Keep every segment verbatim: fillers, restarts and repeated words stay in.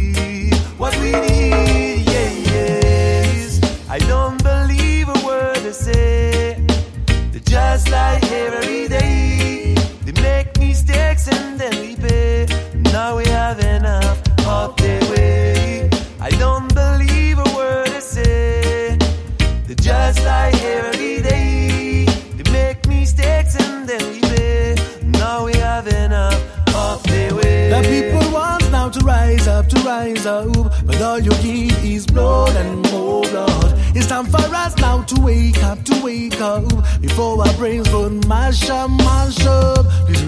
need, what we need, yeah, yes. I don't believe a word they say. They just lie every day. They make mistakes and then we pay. Now we have enough of their way. I don't believe a word they say. They just lie every day. They make mistakes and then we pay. Now we have enough of their way. The people want now to rise up, to rise up, but all you give is blood and more blood. It's time for us now to wake up, to wake up, before our brains would mash up, mash up. Please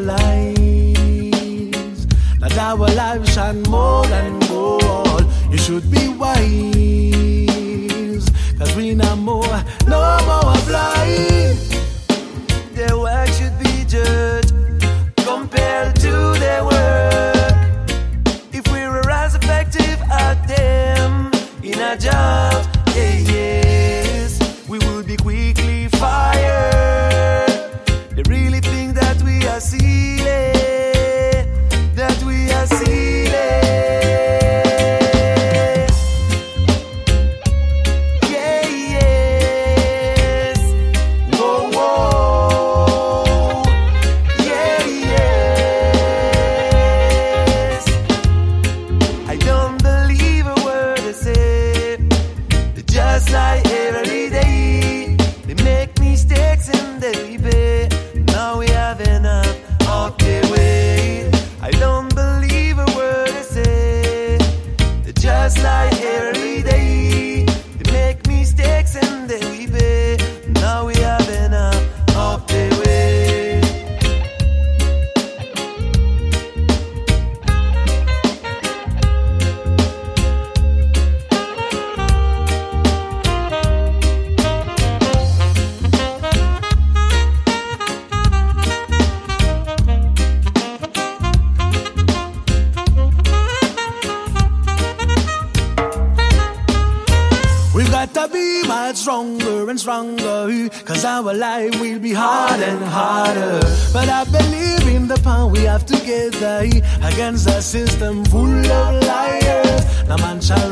realize that our lives shine more than gold. You should be wise, cause we know more, no more blind. Their work should be judged compared to their work. If we're as effective as them in our jobs, yeah, yes, we will be quickly fired. They really think that we are silly, that we are silly. Yeah, yes. Whoa, whoa. Yeah, yes. I don't believe a word they say. They just lie every day. They make mistakes and they pay. Now we have enough of their way. I don't believe a word they say. They just lie every day. They make mistakes and they pay. Now we have enough of their way. We've got to be much stronger and stronger, cause our life will be hard and harder. But I believe in the power we have together against a system full of liars. No man shall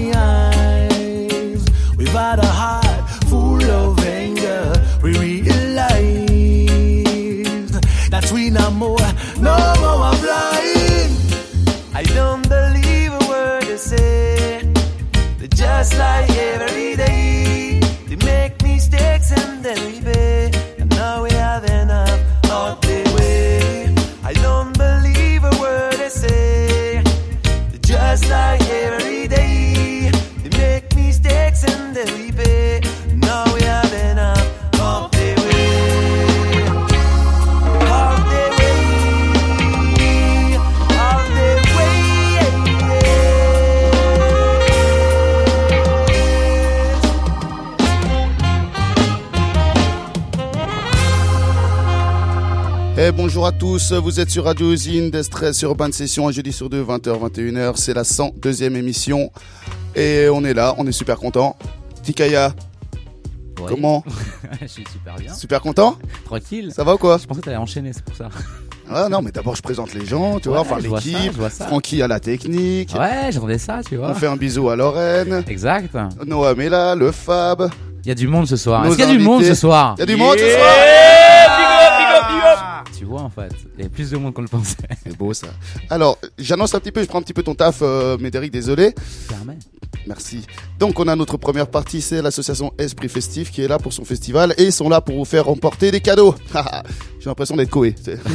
rise. We've got a heart full of anger. We realize that we know more, no more blind. I don't believe a word they say. They just lie every day. They make mistakes and then we pay. And now we have enough of their way. I don't believe a word they say. They just lie every day. They make mistakes and then we pay. Now we have enough of their way. Of their way. Of their way. Et bonjour à tous, vous êtes sur Radio Usine, Destress Urban Session, un jeudi sur deux, vingt heures, vingt et une heures, c'est la cent deuxième émission. Et on est là, on est super content. Tikaya, ouais. Comment? Je suis super bien. Super content? Tranquille. Ça va ou quoi? Je pensais que t'allais enchaîner, c'est pour ça. Ah non, mais d'abord je présente les gens, tu ouais, vois, enfin je vois ça, l'équipe, je vois ça. Francky à la technique. Ouais, j'entendais ça, tu vois. On fait un bisou à Lorraine. Exact. Noam est là, le Fab. Il y a du monde ce soir. Nos Est-ce qu'il y a du invités. monde ce soir? Il y a du monde ce soir. Tu vois, en fait, il y a plus de monde qu'on le pensait. C'est beau ça. Alors, j'annonce un petit peu, je prends un petit peu ton taf, euh, Médéric, désolé. Permet. Merci. Donc, on a notre première partie, c'est l'association Esprit Festif qui est là pour son festival et ils sont là pour vous faire remporter des cadeaux. J'ai l'impression d'être Koé.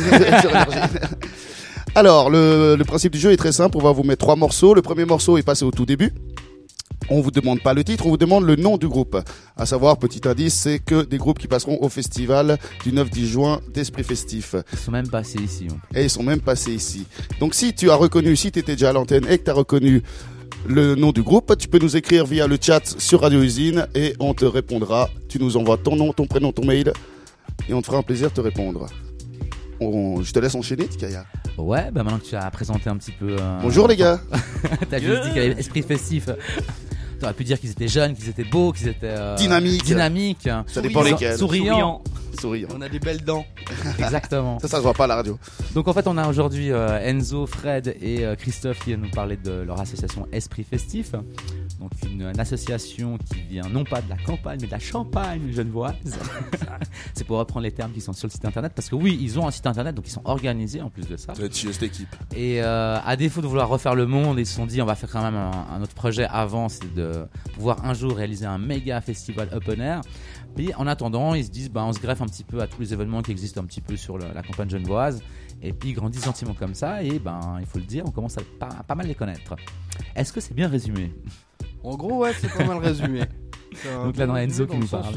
Alors, le, le principe du jeu est très simple. On va vous mettre trois morceaux. Le premier morceau est passé au tout début. On vous demande pas le titre, on vous demande le nom du groupe. À savoir, petit indice, c'est que des groupes qui passeront au festival du neuf dix juin d'Esprit Festif. Ils sont même passés ici. Hein. Et ils sont même passés ici. Donc si tu as reconnu, si tu étais déjà à l'antenne et que tu as reconnu le nom du groupe, tu peux nous écrire via le chat sur Radio Usine et on te répondra. Tu nous envoies ton nom, ton prénom, ton mail et on te fera un plaisir de te répondre. On, je te laisse enchaîner, Tikaya. Ouais, bah maintenant que tu as présenté un petit peu... Euh... Bonjour les gars. T'as juste dit qu'il y avait Esprit Festif. T'aurais pu dire qu'ils étaient jeunes, qu'ils étaient beaux, qu'ils étaient euh, dynamiques. Dynamiques. Ça dépend lesquels. Souriants. Souriants. sourire. On a des belles dents. Exactement. Ça, ça se voit pas à la radio. Donc en fait, on a aujourd'hui euh, Enzo, Fred et euh, Christophe qui viennent nous parler de leur association Esprit Festif. Donc une, une association qui vient non pas de la campagne mais de la Champagne genevoise. C'est pour reprendre les termes qui sont sur le site internet, parce que oui, ils ont un site internet, donc ils sont organisés en plus de ça. Ça va être chier, cette équipe. Et euh, à défaut de vouloir refaire le monde, ils se sont dit on va faire quand même un, un autre projet avant, c'est de pouvoir un jour réaliser un méga festival open air. Puis en attendant, ils se disent bah, on se greffe un petit peu à tous les événements qui existent un petit peu sur le, la campagne genevoise, et puis ils grandissent gentiment comme ça, et ben il faut le dire, on commence à pas, pas mal les connaître. Est-ce que c'est bien résumé ? En gros, ouais, c'est pas mal résumé. Donc là, dans Enzo qui nous parle.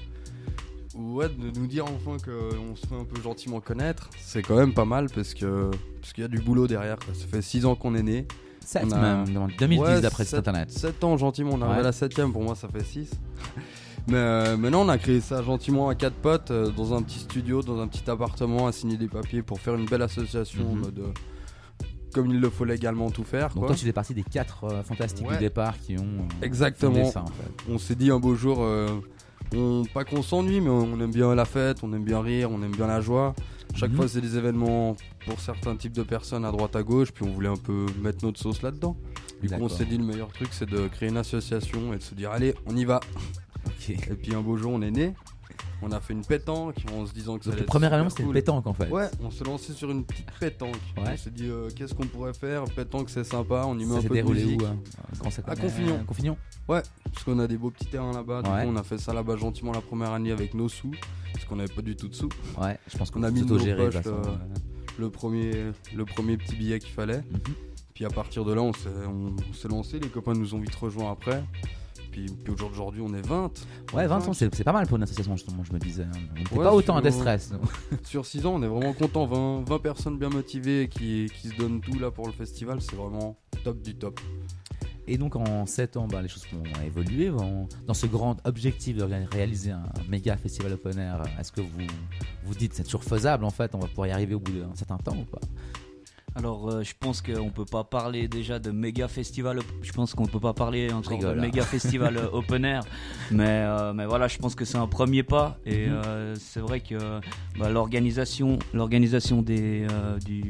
Où, où, ouais, de nous dire enfin qu'on se fait un peu gentiment connaître, c'est quand même pas mal parce que parce qu'il y a du boulot derrière. Quoi. Ça fait six ans qu'on est né. sept a... même, dans deux mille dix ouais, d'après le site internet. sept ans gentiment, on arrive ouais. à la septième, pour moi ça fait six. Mais euh, maintenant on a créé ça gentiment à quatre potes euh, dans un petit studio, dans un petit appartement, à signer des papiers pour faire une belle association mm-hmm. en mode... Euh, comme il le faut légalement tout faire. Donc quoi. toi tu fais partie des quatre euh, fantastiques ouais. du départ qui ont euh, exactement ça, en fait. On s'est dit un beau jour, euh, on, pas qu'on s'ennuie, mais on aime bien la fête, on aime bien rire, on aime bien la joie. Chaque mm-hmm. fois c'est des événements pour certains types de personnes à droite à gauche, puis on voulait un peu mettre notre sauce là-dedans. Du coup on s'est dit le meilleur truc c'est de créer une association et de se dire allez on y va. Okay. Et puis un beau jour on est né. On a fait une pétanque en se disant que ça allait être le premier événement cool. c'était une pétanque en fait. Ouais, on s'est lancé sur une petite pétanque. Ouais. On s'est dit euh, qu'est-ce qu'on pourrait faire. Pétanque c'est sympa, on y met ça un peu de musique. Où, hein Quand ça à Confignon. À Confignon. Ouais, parce qu'on a des beaux petits terrains là-bas. Ouais. Du coup on a fait ça là-bas gentiment la première année avec nos sous, parce qu'on n'avait pas du tout de sous. Ouais, je pense qu'on on a mis dans nos poches le, ouais. le premier, le premier petit billet qu'il fallait. Mm-hmm. Puis à partir de là on s'est, on, on s'est lancé. Les copains nous ont vite rejoints après. Puis, puis aujourd'hui on est vingt. Ouais, vingt ans c'est, c'est pas mal pour une association justement, je me disais. On n'était ouais, pas autant sur, à déstress. Sur six ans on est vraiment content. vingt, vingt personnes bien motivées qui, qui se donnent tout là pour le festival, c'est vraiment top du top. Et donc en sept ans, bah, les choses ont évolué. On, dans ce grand objectif de réaliser un méga festival open air, est-ce que vous vous dites c'est toujours faisable en fait, on va pouvoir y arriver au bout d'un certain temps ou pas ? Alors euh, je pense qu'on peut pas parler déjà de méga festival, je pense qu'on peut pas parler encore rigole, de méga festival open air, mais, euh, mais voilà, je pense que c'est un premier pas et mm-hmm. euh, c'est vrai que bah, l'organisation, l'organisation des, euh, du...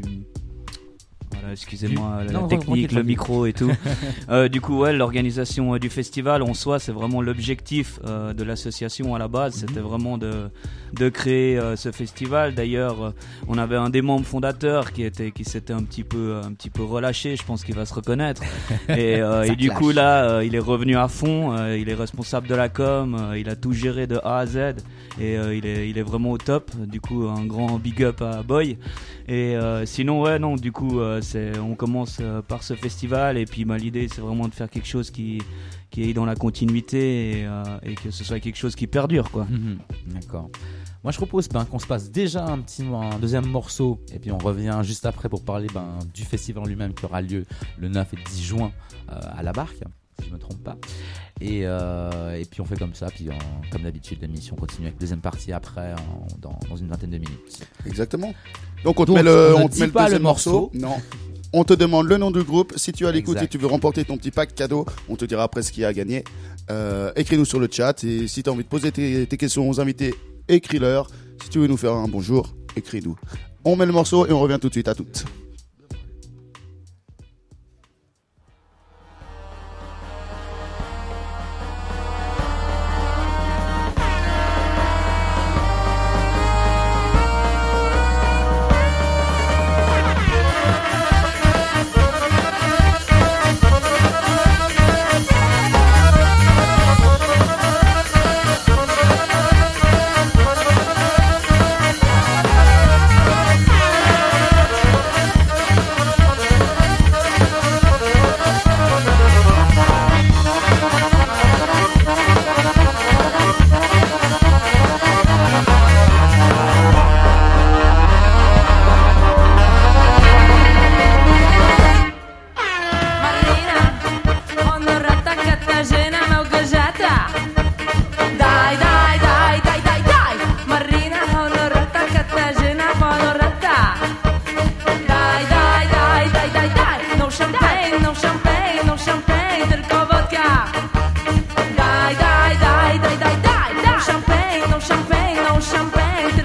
Voilà, excusez-moi, du... la non, technique, le micro et tout. euh, du coup, ouais, l'organisation euh, du festival en soi, c'est vraiment l'objectif euh, de l'association à la base. Mm-hmm. C'était vraiment de, de créer euh, ce festival. D'ailleurs, euh, on avait un des membres fondateurs qui, était, qui s'était un petit, peu, un petit peu relâché. Je pense qu'il va se reconnaître. Et, euh, et du coup, là, euh, il est revenu à fond. Euh, il est responsable de la com. Euh, il a tout géré de A à Z. Et euh, il, est, il est vraiment au top. Du coup, un grand big up à Boy. Et euh, sinon, ouais, non, du coup, euh, c'est, on commence euh, par ce festival et puis bah, l'idée c'est vraiment de faire quelque chose qui, qui est dans la continuité et, euh, et que ce soit quelque chose qui perdure quoi. Mmh, d'accord. Moi je propose ben, qu'on se passe déjà un petit un deuxième morceau et puis on revient juste après pour parler ben, du festival en lui-même qui aura lieu le neuf et dix juin euh, à la Barque, si je ne me trompe pas. Et, euh, et puis on fait comme ça, puis en, comme d'habitude l'émission continue avec la deuxième partie après en, dans, dans une vingtaine de minutes. Exactement. Donc on te Donc, met le, on, on te met le deuxième le morceau. morceau. Non. On te demande le nom du groupe. Si tu as l'écoute et tu veux remporter ton petit pack cadeau, on te dira après ce qu'il y a à gagner. Euh, écris-nous sur le chat. Et si tu as envie de poser tes, tes questions aux invités, écris-leur. Si tu veux nous faire un bonjour, écris-nous. On met le morceau et on revient tout de suite. À toutes. Champagne,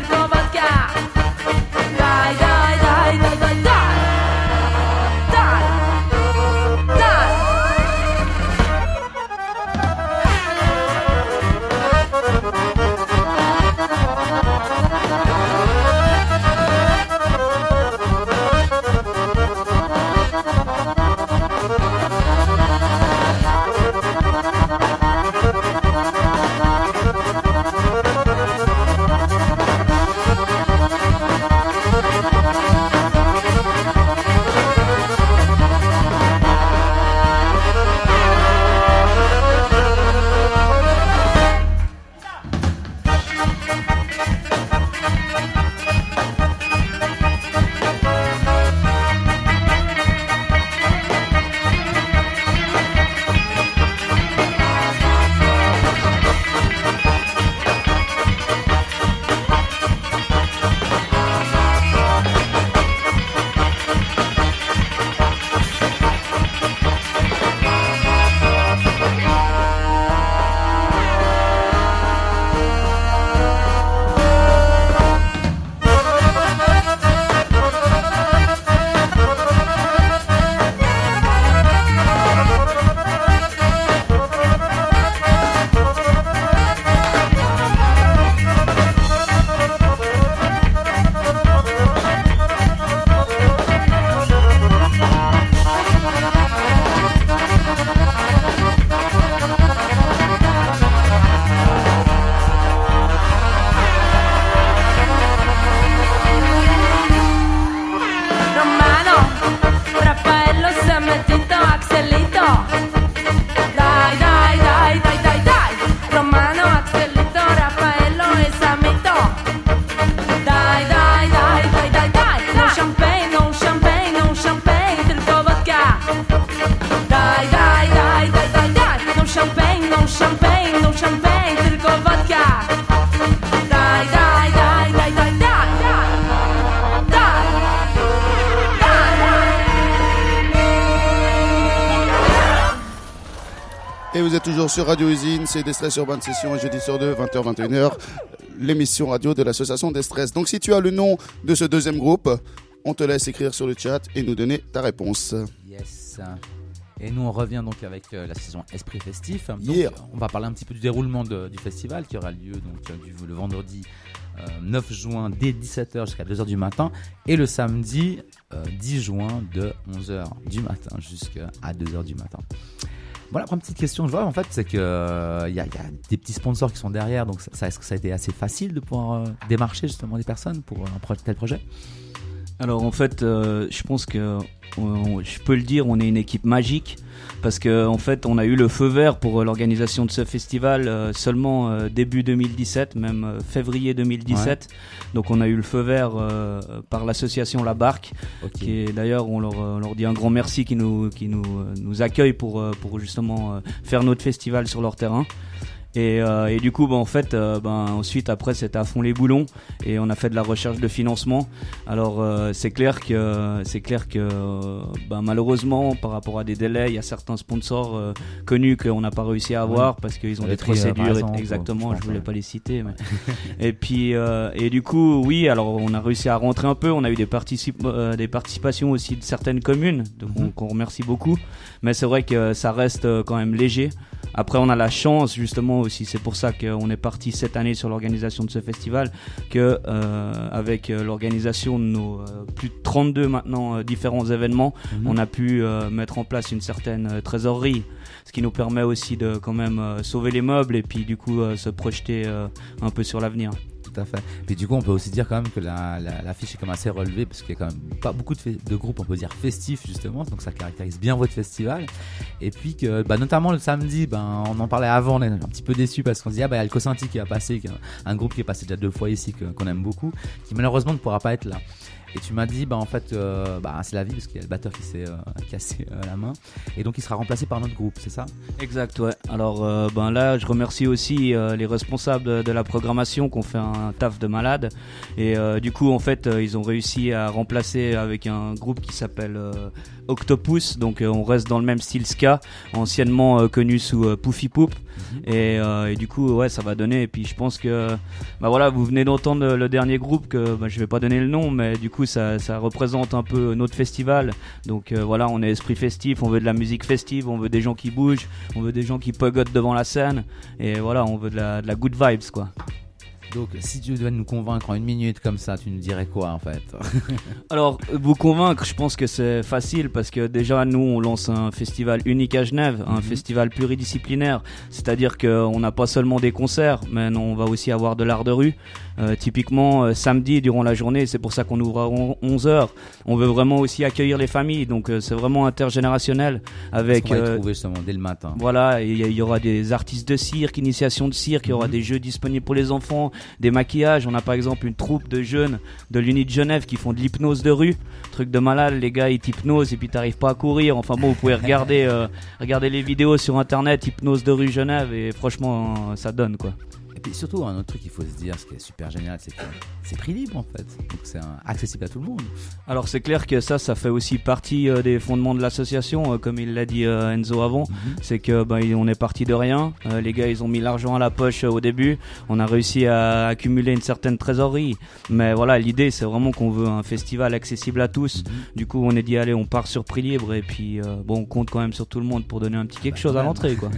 Et vous êtes toujours sur Radio Usine, c'est Destress Urban Session, et jeudi sur deux, vingt heures, vingt et une heures, l'émission radio de l'association Destress. Donc si tu as le nom de ce deuxième groupe, on te laisse écrire sur le chat et nous donner ta réponse. Yes. Et nous on revient donc avec euh, la saison Esprit Festif. Donc, Yeah. on va parler un petit peu du déroulement de, du festival qui aura lieu donc, euh, du, le vendredi euh, neuf juin dès dix-sept heures jusqu'à deux heures du matin et le samedi euh, dix juin de onze heures du matin jusqu'à deux heures du matin. Voilà, première petite question que je vois en fait, c'est que il euh, y, y a des petits sponsors qui sont derrière, donc ça, ça, est-ce que ça a été assez facile de pouvoir euh, démarcher justement des personnes pour un pro- tel projet? Alors en fait, euh, je pense que on, je peux le dire, on est une équipe magique parce que en fait, on a eu le feu vert pour euh, l'organisation de ce festival euh, seulement euh, début deux mille dix-sept, même euh, février deux mille dix-sept. Ouais. Donc on a eu le feu vert euh, par l'association La Barque, okay. Qui est d'ailleurs, on leur, on leur dit un grand merci qui nous qui nous euh, nous accueille pour euh, pour justement euh, faire notre festival sur leur terrain. Et, euh, et du coup, bah, en fait, euh, bah, ensuite, après, c'était à fond les boulons et on a fait de la recherche de financement. Alors, euh, c'est clair que, c'est clair que, euh, bah, malheureusement, par rapport à des délais, il y a certains sponsors euh, connus qu'on n'a pas réussi à avoir oui. Parce qu'ils ont des procédures. Exemple, exactement, je, je voulais ouais. pas les citer. Mais... et puis, euh, et du coup, oui, alors on a réussi à rentrer un peu. On a eu des, particip- euh, des participations aussi de certaines communes, donc mm-hmm. on, qu'on remercie beaucoup. Mais c'est vrai que ça reste quand même léger. Après, on a la chance, justement, aussi, c'est pour ça qu'on est parti cette année sur l'organisation de ce festival, que euh, avec l'organisation de nos euh, plus de trente-deux maintenant euh, différents événements, mmh. on a pu euh, mettre en place une certaine euh, trésorerie, ce qui nous permet aussi de quand même euh, sauver les meubles et puis du coup euh, se projeter euh, un peu sur l'avenir. Tout à fait. Puis du coup, on peut aussi dire quand même que la, la, l'affiche est quand même assez relevée parce qu'il y a quand même pas beaucoup de, fe- de groupes, on peut dire festifs justement, donc ça caractérise bien votre festival. Et puis que, bah, notamment le samedi, ben, on en parlait avant, on est un petit peu déçus parce qu'on se dit, ah bah, il y a le Cosinti qui va passer, qui est un, un groupe qui est passé déjà deux fois ici, que, qu'on aime beaucoup, qui malheureusement ne pourra pas être là. Et tu m'as dit, bah en fait, euh, bah c'est la vie parce qu'il y a le batteur qui s'est euh, cassé euh, la main, et donc il sera remplacé par notre groupe, c'est ça? Exact, ouais. Alors, euh, ben là, je remercie aussi euh, les responsables de, de la programmation qui ont fait un taf de malade, et euh, du coup, en fait, euh, ils ont réussi à remplacer avec un groupe qui s'appelle euh, Octopus, donc euh, on reste dans le même style ska, anciennement euh, connu sous euh, Poufy Poup, mm-hmm. et, euh, et du coup, ouais, ça va donner. Et puis, je pense que, bah voilà, vous venez d'entendre le, le dernier groupe que bah, je vais pas donner le nom, mais du coup, ça, ça représente un peu notre festival. Donc euh, voilà, on est esprit festif, on veut de la musique festive, on veut des gens qui bougent, on veut des gens qui pogotent devant la scène, et voilà, on veut de la, de la good vibes, quoi. Donc, si tu devais nous convaincre en une minute comme ça, tu nous dirais quoi en fait? Alors, vous convaincre, je pense que c'est facile parce que déjà, nous, on lance un festival unique à Genève, un mm-hmm. festival pluridisciplinaire. C'est-à-dire qu'on n'a pas seulement des concerts, mais non, on va aussi avoir de l'art de rue. Euh, typiquement, euh, samedi, durant la journée, c'est pour ça qu'on ouvre à onze heures. On veut vraiment aussi accueillir les familles, donc euh, c'est vraiment intergénérationnel. Avec, on va y trouver justement dès le matin. Voilà, il y, y aura des artistes de cirque, initiation de cirque, il y aura mm-hmm. des jeux disponibles pour les enfants, des maquillages. On a par exemple une troupe de jeunes de l'Uni de Genève qui font de l'hypnose de rue, truc de malade, les gars ils t'hypnosent et puis t'arrives pas à courir. Enfin bon, vous pouvez regarder euh, regarder les vidéos sur internet, hypnose de rue Genève, et franchement ça donne quoi. Et puis surtout, un autre truc qu'il faut se dire, ce qui est super génial, c'est que c'est prix libre en fait. Donc c'est un, accessible à tout le monde. Alors c'est clair que ça, ça fait aussi partie euh, des fondements de l'association, euh, comme il l'a dit euh, Enzo avant. Mm-hmm. C'est que bah, on est parti de rien. Euh, les gars, ils ont mis l'argent à la poche euh, au début. On a réussi à accumuler une certaine trésorerie. Mais voilà, l'idée, c'est vraiment qu'on veut un festival accessible à tous. Mm-hmm. Du coup, on est dit, allez, on part sur prix libre. Et puis, euh, bon, on compte quand même sur tout le monde pour donner un petit quelque bah, chose à l'entrée, quoi.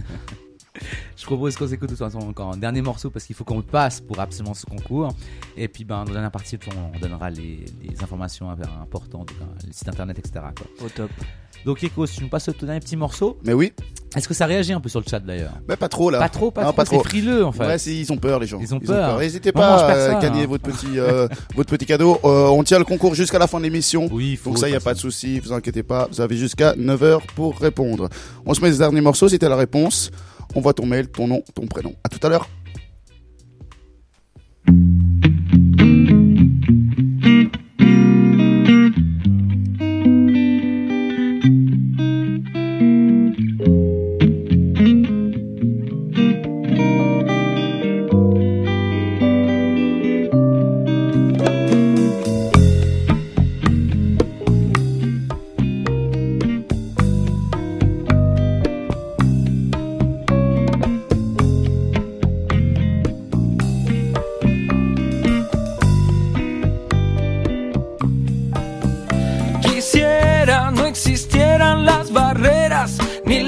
Je propose qu'on s'écoute de toute façon encore un dernier morceau parce qu'il faut qu'on le passe pour absolument ce concours. Et puis ben, dans la dernière partie, on donnera les, les informations importantes, le site internet, et cetera. Quoi. Au top. Donc Eko, si tu nous passes le dernier petit morceau. Mais oui. Est-ce que ça réagit un peu sur le chat d'ailleurs? Bah pas trop là. Pas trop, pas non, trop. Pas c'est trop. frileux en fait. Ouais, c'est, ils ont peur les gens. Ils ont ils peur. Ont peur. N'hésitez pas à gagner hein. votre petit euh, votre petit cadeau. Euh, on tient le concours jusqu'à la fin de l'émission. Oui, faut, donc ça, il y a pas de souci. Vous inquiétez pas. Vous avez jusqu'à neuf heures pour répondre. On se met ce dernier morceau. C'était la réponse. On voit ton mail, ton nom, ton prénom. À tout à l'heure.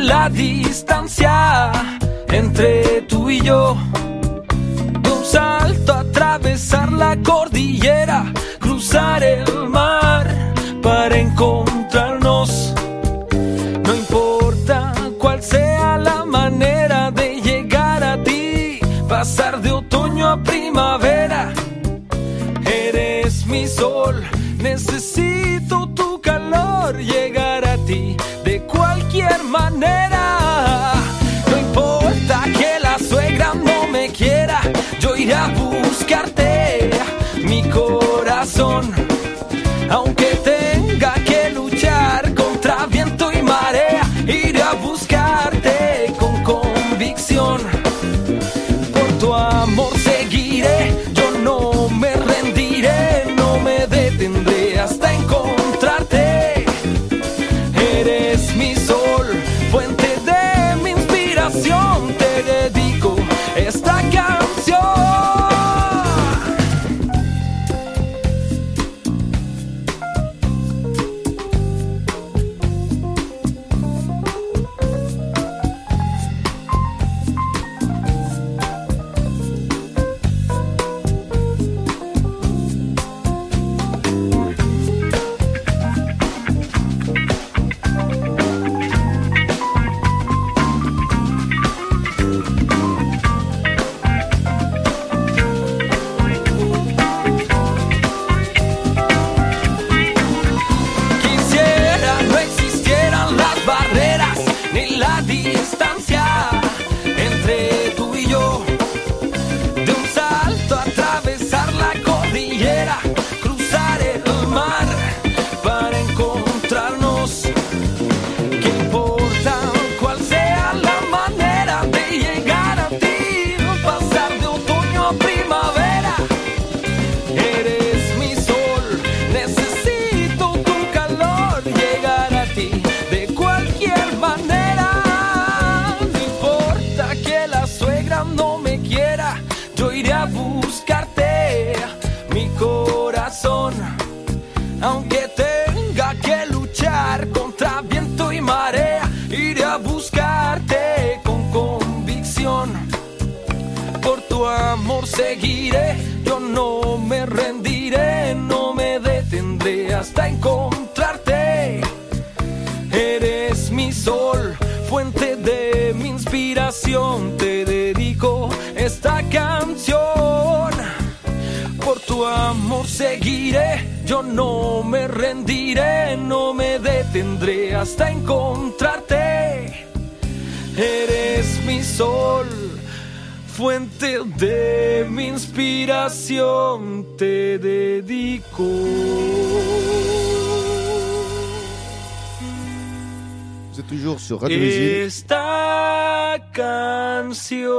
la distancia entre tú y yo. De un salto atravesar la cordillera, cruzar el mar para encontrarnos. No importa cuál sea la manera de llegar a ti, pasar de otoño a primavera. Eres mi sol, necesito tu calor, llegar a ti de cualquier manera. No importa que la suegra no me quiera, yo iré a buscarte, mi corazón. Aunque tenga que luchar contra viento y marea, iré a buscarte con convicción. Por tu amor seguiré, yo no me rendiré, no me detendré hasta encontrarte. Eres mi sol, fuente de mi inspiración, te dedico esta canción. Aunque tenga que luchar contra viento y marea, iré a buscarte con convicción. Por tu amor seguiré, yo no me rendiré, no me detendré hasta encontrarte. Eres mi sol, fuente de mi inspiración, te dedico esta canción. Por tu amor seguiré, yo no me rendiré, no me detendré hasta encontrarte. Eres mi sol, fuente de mi inspiración, te dedico Vous êtes toujours sur Radio Usine. esta canción.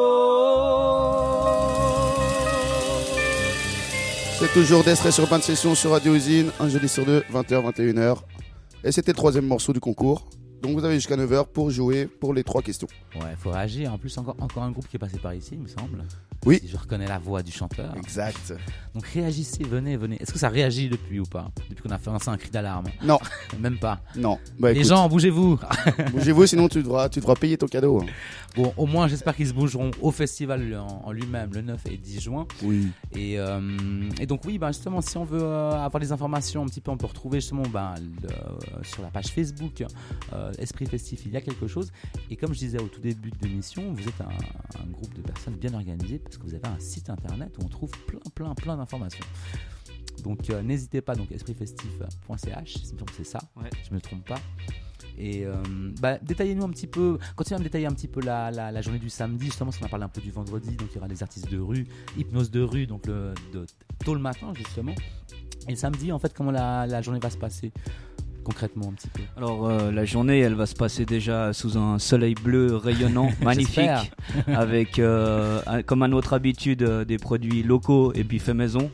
C'est toujours d'Estrait sur Bande Session sur Radio Usine, un jeudi sur deux, vingt heures, vingt et une heures. Et c'était le troisième morceau du concours. Donc vous avez jusqu'à neuf heures pour jouer pour les trois questions. Ouais, il faut réagir. En plus, encore, encore un groupe qui est passé par ici, il me semble. Oui. Si je reconnais la voix du chanteur. Exact. Donc réagissez, venez, venez. Est-ce que ça réagit depuis ou pas? Depuis qu'on a fait un cri d'alarme? Non. Même pas. Non. Bah, Les écoute, gens, bougez-vous. bougez-vous, sinon tu devras, tu devras payer ton cadeau. hein. Bon, au moins, j'espère qu'ils se bougeront au festival en, en lui-même le neuf et dix juin. Oui. Et, euh, et donc oui, bah justement, si on veut euh, avoir des informations un petit peu, on peut retrouver justement bah, le, euh, sur la page Facebook euh, Esprit Festif, il y a quelque chose. Et comme je disais au tout début de l'émission, vous êtes un, un groupe de personnes bien organisées parce que vous avez un site internet où on trouve plein, plein, plein d'informations. Donc euh, n'hésitez pas, donc esprit festif point c h, il me semble que c'est ça, Ouais. je ne me trompe pas. Et euh, bah, détaillez-nous un petit peu, continuez à me détailler un petit peu la, la, la journée du samedi, justement, parce qu'on a parlé un peu du vendredi, donc il y aura des artistes de rue, hypnose de rue, donc le, de, tôt le matin justement. Et le samedi, en fait, comment la, la journée va se passer concrètement un petit peu? Alors euh, la journée, elle va se passer déjà sous un soleil bleu rayonnant, magnifique, avec euh, un- comme à notre habitude euh, des produits locaux et puis faits maison.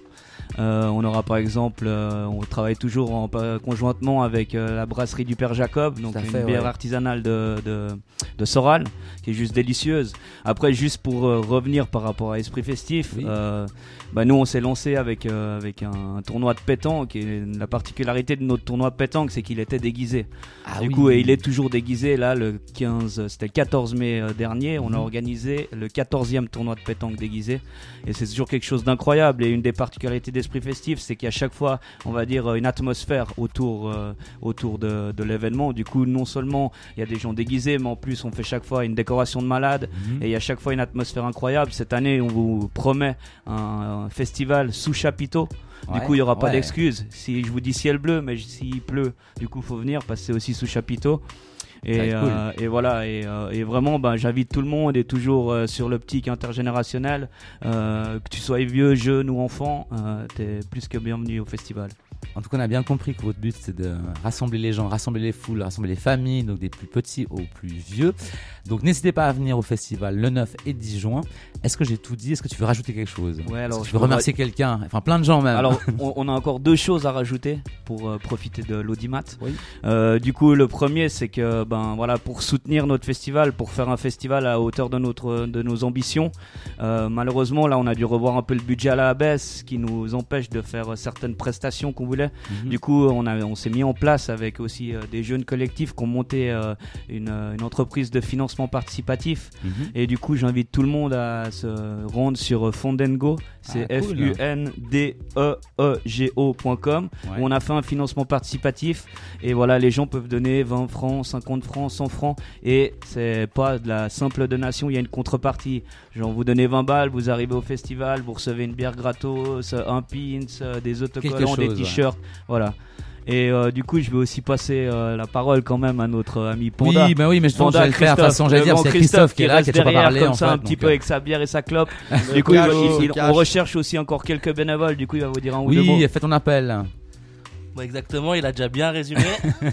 Euh, on aura par exemple, euh, on travaille toujours en, euh, conjointement avec euh, la brasserie du Père Jacob, donc une fait, bière ouais. artisanale de, de, de Soral, qui est juste délicieuse. Après, juste pour euh, revenir par rapport à Esprit Festif, Oui. euh, bah, nous on s'est lancé avec, euh, avec un, un tournoi de pétanque, et la particularité de notre tournoi de pétanque, c'est qu'il était déguisé. Ah du oui. coup, et il est toujours déguisé. Là, le quinze, c'était le quatorze mai euh, dernier, on a Mhm. organisé le quatorzième tournoi de pétanque déguisé. Et c'est toujours quelque chose d'incroyable. Et une des particularités d'Esprit Festif, c'est qu'à chaque fois, on va dire, une atmosphère autour, euh, autour de, de l'événement. Du coup, non seulement il y a des gens déguisés, mais en plus, on fait chaque fois une décoration de malade. Mhm. Et il y a chaque fois une atmosphère incroyable. Cette année, on vous promet un, un festival sous chapiteau. Du Ouais, coup, il n'y aura pas ouais. d'excuses. Si je vous dis ciel bleu, mais s'il pleut, du coup, faut venir parce que c'est aussi sous chapiteau. Ça va Et, être cool. euh, et voilà, et, euh, et vraiment, ben, j'invite tout le monde, et toujours euh, sur l'optique intergénérationnelle, euh, que tu sois vieux, jeune ou enfant, euh, t'es plus que bienvenu au festival. En tout cas, on a bien compris que votre but, c'est de rassembler les gens, rassembler les foules, rassembler les familles, donc des plus petits aux plus vieux. Donc, n'hésitez pas à venir au festival le neuf et dix juin. Est-ce que j'ai tout dit? Est-ce que tu veux rajouter quelque chose? Ouais, alors, Est-ce que tu je veux peux remercier quelqu'un? Enfin, plein de gens même. Alors, on, on a encore deux choses à rajouter pour euh, profiter de l'audimat. Oui. Euh, du coup, le premier, c'est que, ben voilà, pour soutenir notre festival, pour faire un festival à hauteur de notre, de nos ambitions, euh, malheureusement, là, on a dû revoir un peu le budget à la baisse, ce qui nous empêche de faire certaines prestations qu'on voulait. Mhm. Du coup, on a, on s'est mis en place avec aussi euh, des jeunes collectifs qui ont monté euh, une, euh, une entreprise de financement participatif. Mhm. Et du coup, j'invite tout le monde à se rendre sur Fundengo, c'est Ah, cool. F U N D E E G O point com, Ouais. où on a fait un financement participatif. Et voilà, les gens peuvent donner vingt francs, cinquante francs, cent francs. Et c'est pas de la simple donation, il y a une contrepartie. Genre, vous donnez vingt balles, vous arrivez au festival, vous recevez une bière gratos, un pins, euh, des autocollants, Quelque des chose, t-shirts. Voilà. Et euh, du coup, je vais aussi passer euh, la parole quand même à notre ami Panda. Oui, bah oui, mais je pense que Panda, j'allais le faire. De toute Christophe, façon, j'allais le dire, grand c'est Christophe qui est là, reste qui a toujours pas derrière, parlé, comme en ça, fait, un petit donc, peu euh. avec sa bière et sa clope. Du coup, il, cash, il- il- cash. on recherche aussi encore quelques bénévoles. Du coup, il va vous dire un ou deux mots. Oui, fais ton appel. Bon, exactement, il a déjà bien résumé.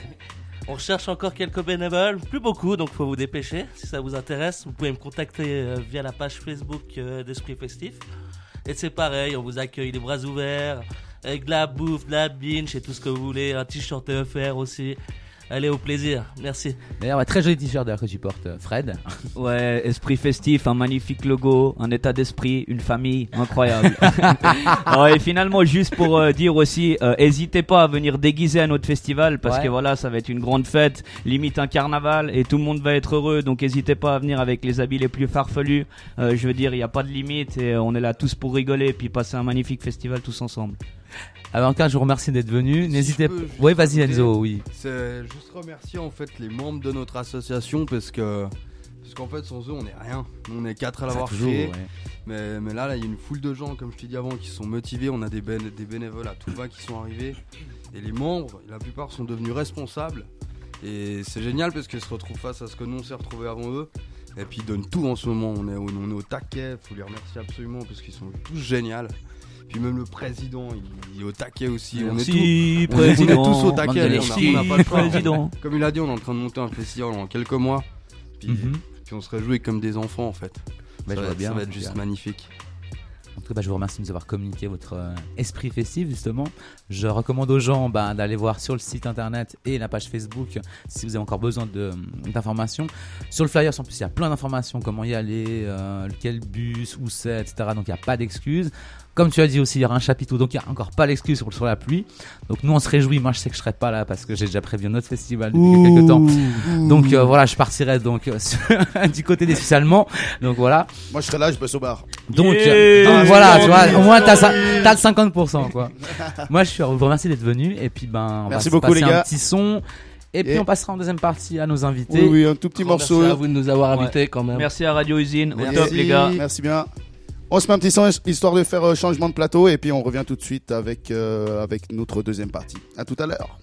On recherche encore quelques bénévoles, plus beaucoup, donc faut vous dépêcher. Si ça vous intéresse, vous pouvez me contacter euh, via la page Facebook euh, d'Esprit Festif. Et c'est pareil, on vous accueille les bras ouverts, avec de la bouffe, de la binge et tout ce que vous voulez, un t-shirt offert aussi. Allez, au plaisir, merci. D'ailleurs, ouais, très joli t-shirt d'ailleurs que tu portes, euh, Fred. Ouais, Esprit Festif, un magnifique logo, un état d'esprit, une famille incroyable. Alors, et finalement, juste pour euh, dire aussi, euh, n'hésitez pas à venir déguiser à notre festival parce Ouais. que voilà, ça va être une grande fête, limite un carnaval, et tout le monde va être heureux. Donc, n'hésitez pas à venir avec les habits les plus farfelus. Euh, je veux dire, il n'y a pas de limite et on est là tous pour rigoler et puis passer un magnifique festival tous ensemble. Alors, en tout cas, je vous remercie d'être venu. Si N'hésitez je pas. peux juste Oui, vas-y, rajouter, Enzo, oui. C'est juste remercier en fait les membres de notre association parce que parce qu'en fait sans eux on n'est rien. On est quatre à l'avoir Ça, toujours, créé. ouais. Mais, mais là, là, il y a une foule de gens, comme je t'ai dit avant, qui sont motivés. On a des, bén- des bénévoles à tout va qui sont arrivés. Et les membres, la plupart sont devenus responsables. Et c'est génial parce qu'ils se retrouvent face à ce que nous on s'est retrouvés avant eux. Et puis ils donnent tout en ce moment. On est, au- on est au taquet. Il faut les remercier absolument parce qu'ils sont tous géniaux. Puis même le président, il, il est au taquet aussi. On est, tous, Merci, on est- on est président. tous au taquet. Bande de On a- lèche-cul. on n'a pas le choix. Président. Comme il a dit, on est en train de monter un festival en quelques mois. Puis, Mhm. puis on se réjouit comme des enfants en fait. Bah, je ça va, vois être- bien, ça va en être tout juste cas. magnifique. En tout cas, bah, je vous remercie de nous avoir communiqué votre euh, esprit festif, justement. Je recommande aux gens bah, d'aller voir sur le site internet et la page Facebook si vous avez encore besoin de, d'informations. Sur le flyer, en plus, il y a plein d'informations, comment y aller, euh, quel bus, où c'est, et cetera. Donc, il n'y a pas d'excuses. Comme tu as dit aussi, il y aura un chapiteau, donc il n'y a encore pas l'excuse sur, sur la pluie. Donc, nous, on se réjouit. Moi, je sais que je ne serai pas là parce que j'ai déjà prévu un autre festival depuis quelques temps. Donc, euh, voilà, je partirai donc, euh, sur- du côté des Suisses allemands. Donc, voilà. Moi, je serai là, je bosse au bar. Donc, Yeah. euh, donc Ah, voilà, c'est tu vois, bon. au moins t'as, ça- t'as le cinquante pour cent quoi. Moi je suis, vous remercie d'être venu et puis ben on Merci va se beaucoup, passer les gars. un petit son et puis Et- on passera en deuxième partie à nos invités. Oui, oui, un tout petit Grand morceau. Merci à vous de nous avoir Ouais. invités quand même. Merci à Radio Usine. Au Merci. top, les gars. Merci bien. On se met un petit son histoire de faire euh, changement de plateau et puis on revient tout de suite avec, euh, avec notre deuxième partie. À tout à l'heure.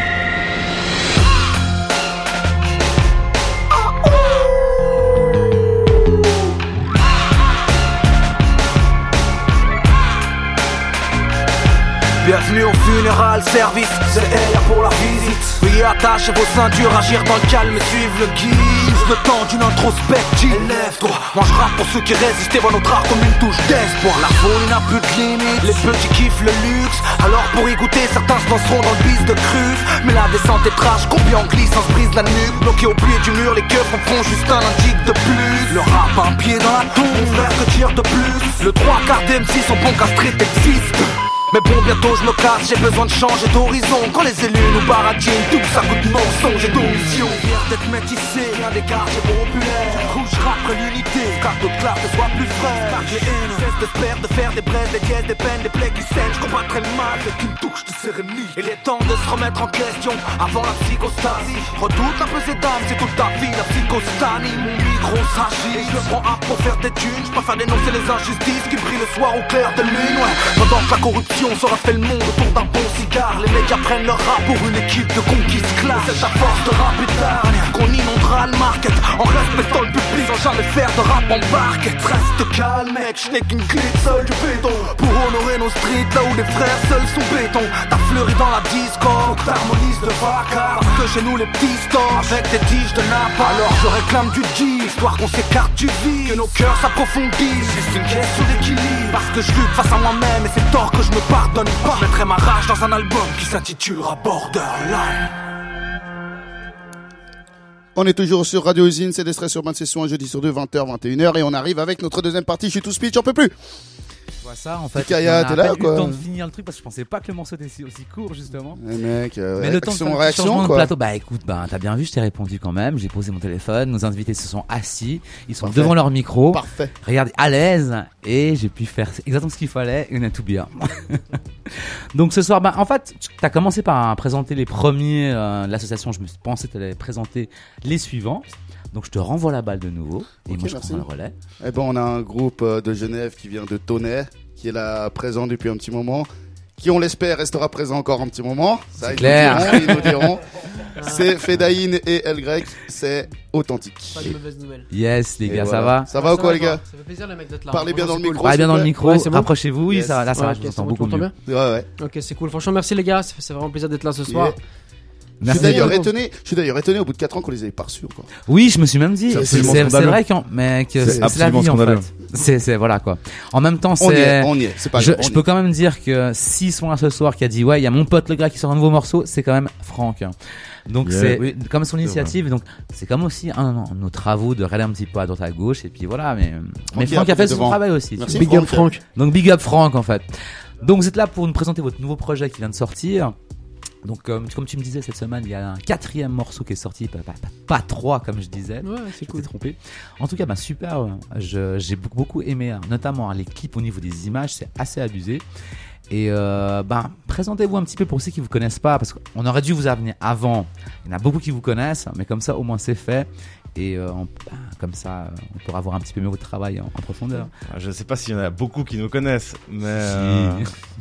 Oh, le service, c'est R pour la visite. Veuillez attacher vos ceintures, agir dans le calme, suivre le guide. Le temps d'une introspective. Lève-toi, moi je rappe pour ceux qui résistent et voient notre art comme une touche d'espoir. La folie n'a plus de limite, les petits kiffent le luxe. Alors pour y goûter, certains se lanceront dans le bise de cruise. Mais la descente est trash, combien en glissant se brise la nuque. Bloqué au pied du mur, les keufs en font juste un indique de plus. Le rap a un pied dans la tombe, mon frère que tire de plus. Le trois quarts d'M C sont bons qu'à street existe. Mais bon, bientôt je me casse, j'ai besoin de changer d'horizon. Quand les élus nous baradinent, tout ça goûte mensonge et d'omission. Fier d'être métissé, rien d'écart, j'ai populaire. Rouge rap l'unité, car d'autres clarté soit plus frais. Les haines, cesse de se perdre, de faire des braises, des dièses, des peines, des plaies qui saignent. Je combattrai le mal avec une touche de sérénité. Il est temps de se remettre en question avant la psychostasie. Redoute un peu ces dames, c'est toute ta vie la psychostanie. Mon micro s'agit, je le prends à pour faire des thunes. Je préfère dénoncer les injustices qui brillent le soir au clair de lune. Ouais, pendant que la corruption sera fait le monde autour d'un bon cigare. Les médias prennent leur rap pour une équipe de conquise classe. C'est à force de rap éterne qu'on inondera le market en respectant le public sans jamais faire de rap en barquette. Reste calme mec, je n'ai qu'une clé seule du béton pour honorer nos streets là où les frères seuls sont béton. T'as fleuri dans la discorde, t'harmonises de vacarme. Parce que chez nous les petits stores avec des tiges de napa. Alors je réclame du G, histoire qu'on s'écarte du vide, que nos cœurs s'approfondissent. C'est une question d'équilibre. Parce que je lutte face à moi-même et c'est tort que je me pardonne pas. Je mettrai ma rage dans un album qui s'intitulera Borderline. On est toujours sur Radio Usine, c'est des stress sur vingt sessions un jeudi sur deux, vingt heures, vingt et une heures, et on arrive avec notre deuxième partie. Je suis tout speech, j'en peux plus. Je vois ça en fait. Kaya, t'es là, eu quoi. le temps de finir le truc parce que je pensais pas que le morceau était aussi, aussi court justement. Eh mec, euh, Mais le temps de action, faire un petit réaction, changement de quoi. plateau, bah écoute, bah t'as bien vu, je t'ai répondu quand même. J'ai posé mon téléphone, nos invités se sont assis, ils sont Parfait. devant leur micro, Parfait. regardez à l'aise, et j'ai pu faire exactement ce qu'il fallait et on a tout bien. Donc ce soir, bah en fait, t'as commencé par présenter les premiers euh, de l'association. Je me pensais que t'allais présenter les suivants. Donc je te renvoie la balle de nouveau et Ok, moi je merci. prends le relais. Eh ben, on a un groupe euh, de Genève qui vient de Tonnerre, qui est là présent depuis un petit moment, qui on l'espère restera présent encore un petit moment. Ça, C'est ils clair. nous diront, ils nous diront. C'est Fedaïn et El Grec, c'est authentique. Pas de mauvaises nouvelles. Yes les Et gars, ça voilà. va? Ça va ou quoi les gars? Ça fait plaisir les mecs d'être là. Parlez bien dans le Franchement, micro. Parlez bien dans le s'il micro, Ouais, c'est bon. rapprochez-vous, oui, Yes. ça, là ça Ouais, va, ok, je vous c'est entends bon, tu beaucoup m'entends mieux. bien. Ouais, ouais. Ok, c'est cool. Franchement, merci les gars. Ça fait- C'est vraiment plaisir d'être là ce soir. Yeah. Je suis Merci d'ailleurs beaucoup. étonné, je suis d'ailleurs étonné au bout de quatre ans qu'on les avait pas reçus encore. Oui, je me suis même dit, C'est c'est absolument c'est- c'est scandaleux. vrai qu'en, mais que C'est c'est c'est la absolument vie en scandaleux. fait. C'est, c'est, voilà quoi. En même temps, On y est, c'est, on y est, c'est pas je, grave. on je y peux est. quand même dire que s'ils sont là ce soir qui a dit ouais, il y a mon pote le gars qui sort un nouveau morceau, c'est quand même Franck. Donc Yeah. c'est Oui. comme son initiative, donc c'est comme aussi un, un, nos travaux de regarder un petit peu à droite à gauche et puis voilà. Mais, mais Francky Franck a a fait fait son devant. travail aussi. tu Merci. vois. Big up Franck. Franck. Donc big up Franck en fait. Donc vous êtes là pour nous présenter votre nouveau projet qui vient de sortir. Donc euh, comme tu me disais cette semaine, il y a un quatrième morceau qui est sorti, pas, pas, pas, pas trois comme je disais. Ouais, c'est Je cool. t'ai trompé. En tout cas, bah super. Je, j'ai beaucoup, beaucoup aimé, hein, notamment hein, les clips au niveau des images, c'est assez abusé. Et euh, bah, présentez-vous un petit peu pour ceux qui vous connaissent pas, parce qu'on aurait dû vous amener avant. Il y en a beaucoup qui vous connaissent, mais comme ça, au moins c'est fait. Et euh, on- bah, comme ça, euh, on pourra voir un petit peu mieux votre travail en, en profondeur. Je sais pas s'il y en a beaucoup qui nous connaissent, mais Si. euh,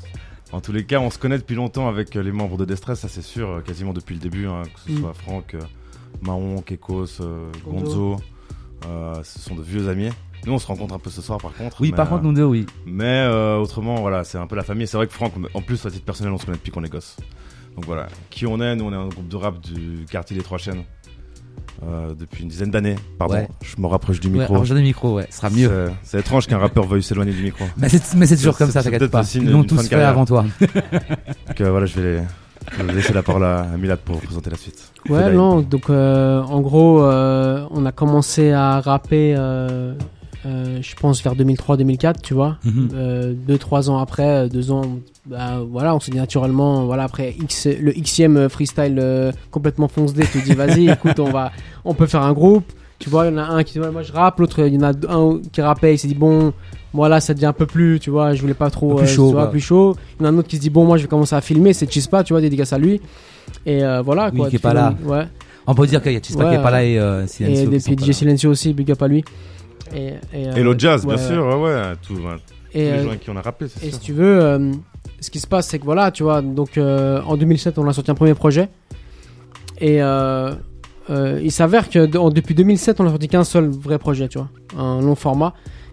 en tous les cas, on se connaît depuis longtemps avec euh, les membres de Destress, ça c'est sûr, euh, quasiment depuis le début, hein, que ce Mm. soit Franck, euh, Mahon, Kekos, euh, Gonzo. Gonzo, euh, ce sont de vieux amis. Nous on se rencontre un peu ce soir par contre. Oui, mais, par contre, euh, nous deux, oui. Mais euh, autrement, voilà, c'est un peu la famille. C'est vrai que Franck, en plus, à titre personnel, on se connaît depuis qu'on est gosse. Donc voilà, qui on est, nous on est un groupe de rap du quartier des Trois Chênes. Euh, depuis une dizaine d'années, pardon, Ouais. je me rapproche du Ouais, micro. alors, j'ai le micro, ouais, ce sera mieux. C'est- C'est étrange qu'un rappeur veuille s'éloigner du micro. Mais c'est, mais c'est toujours C'est- comme ça, c'est t'inquiète peut-être pas. le signe Ils l'ont d'une fin tous de fait carrière. avant toi. Donc euh, voilà, je vais, les- je vais laisser la parole à, à Milad pour vous présenter la suite. Ouais, Fedaïn. non, donc euh, en gros, euh, on a commencé à rapper, euh, euh, je pense, vers deux mille trois deux mille quatre, tu vois. Mhm. Euh, deux, trois ans après, euh, deux ans, bah, voilà, on s'est dit naturellement, voilà, après X, le Xème freestyle euh, complètement fonce-dé, tu te dis, vas-y, écoute, on va, on peut faire un groupe. Tu vois, il y en a un qui dit, ouais, moi je rappe, l'autre, il y en a un qui rappait, il s'est dit, bon, moi là, ça devient un peu plus, tu vois, je voulais pas trop, Un peu plus chaud, tu vois, quoi. plus chaud. Il y en a un autre qui se dit, bon, moi je vais commencer à filmer, c'est Chispa, tu vois, dédicace à lui. Et euh, voilà, Oui, quoi. qui est tu pas fais là. le- Ouais. On peut dire qu'il y a Chispa Ouais, qui est pas là et euh, Silencio Et qui puis sont pas D J là. Silencio aussi, big up à lui. Et, et, euh, Et le jazz, ouais, bien sûr, ouais, ouais, tout, ouais, tous Et, les euh, gens avec qui on a rappé, c'est et sûr. si tu veux, euh, ce qui se passe, c'est que voilà, tu vois, donc euh, en deux mille sept, on a sorti un premier projet. Et euh, euh, il s'avère que de- en- depuis deux mille sept, on a sorti qu'un seul vrai projet, tu vois, un long format.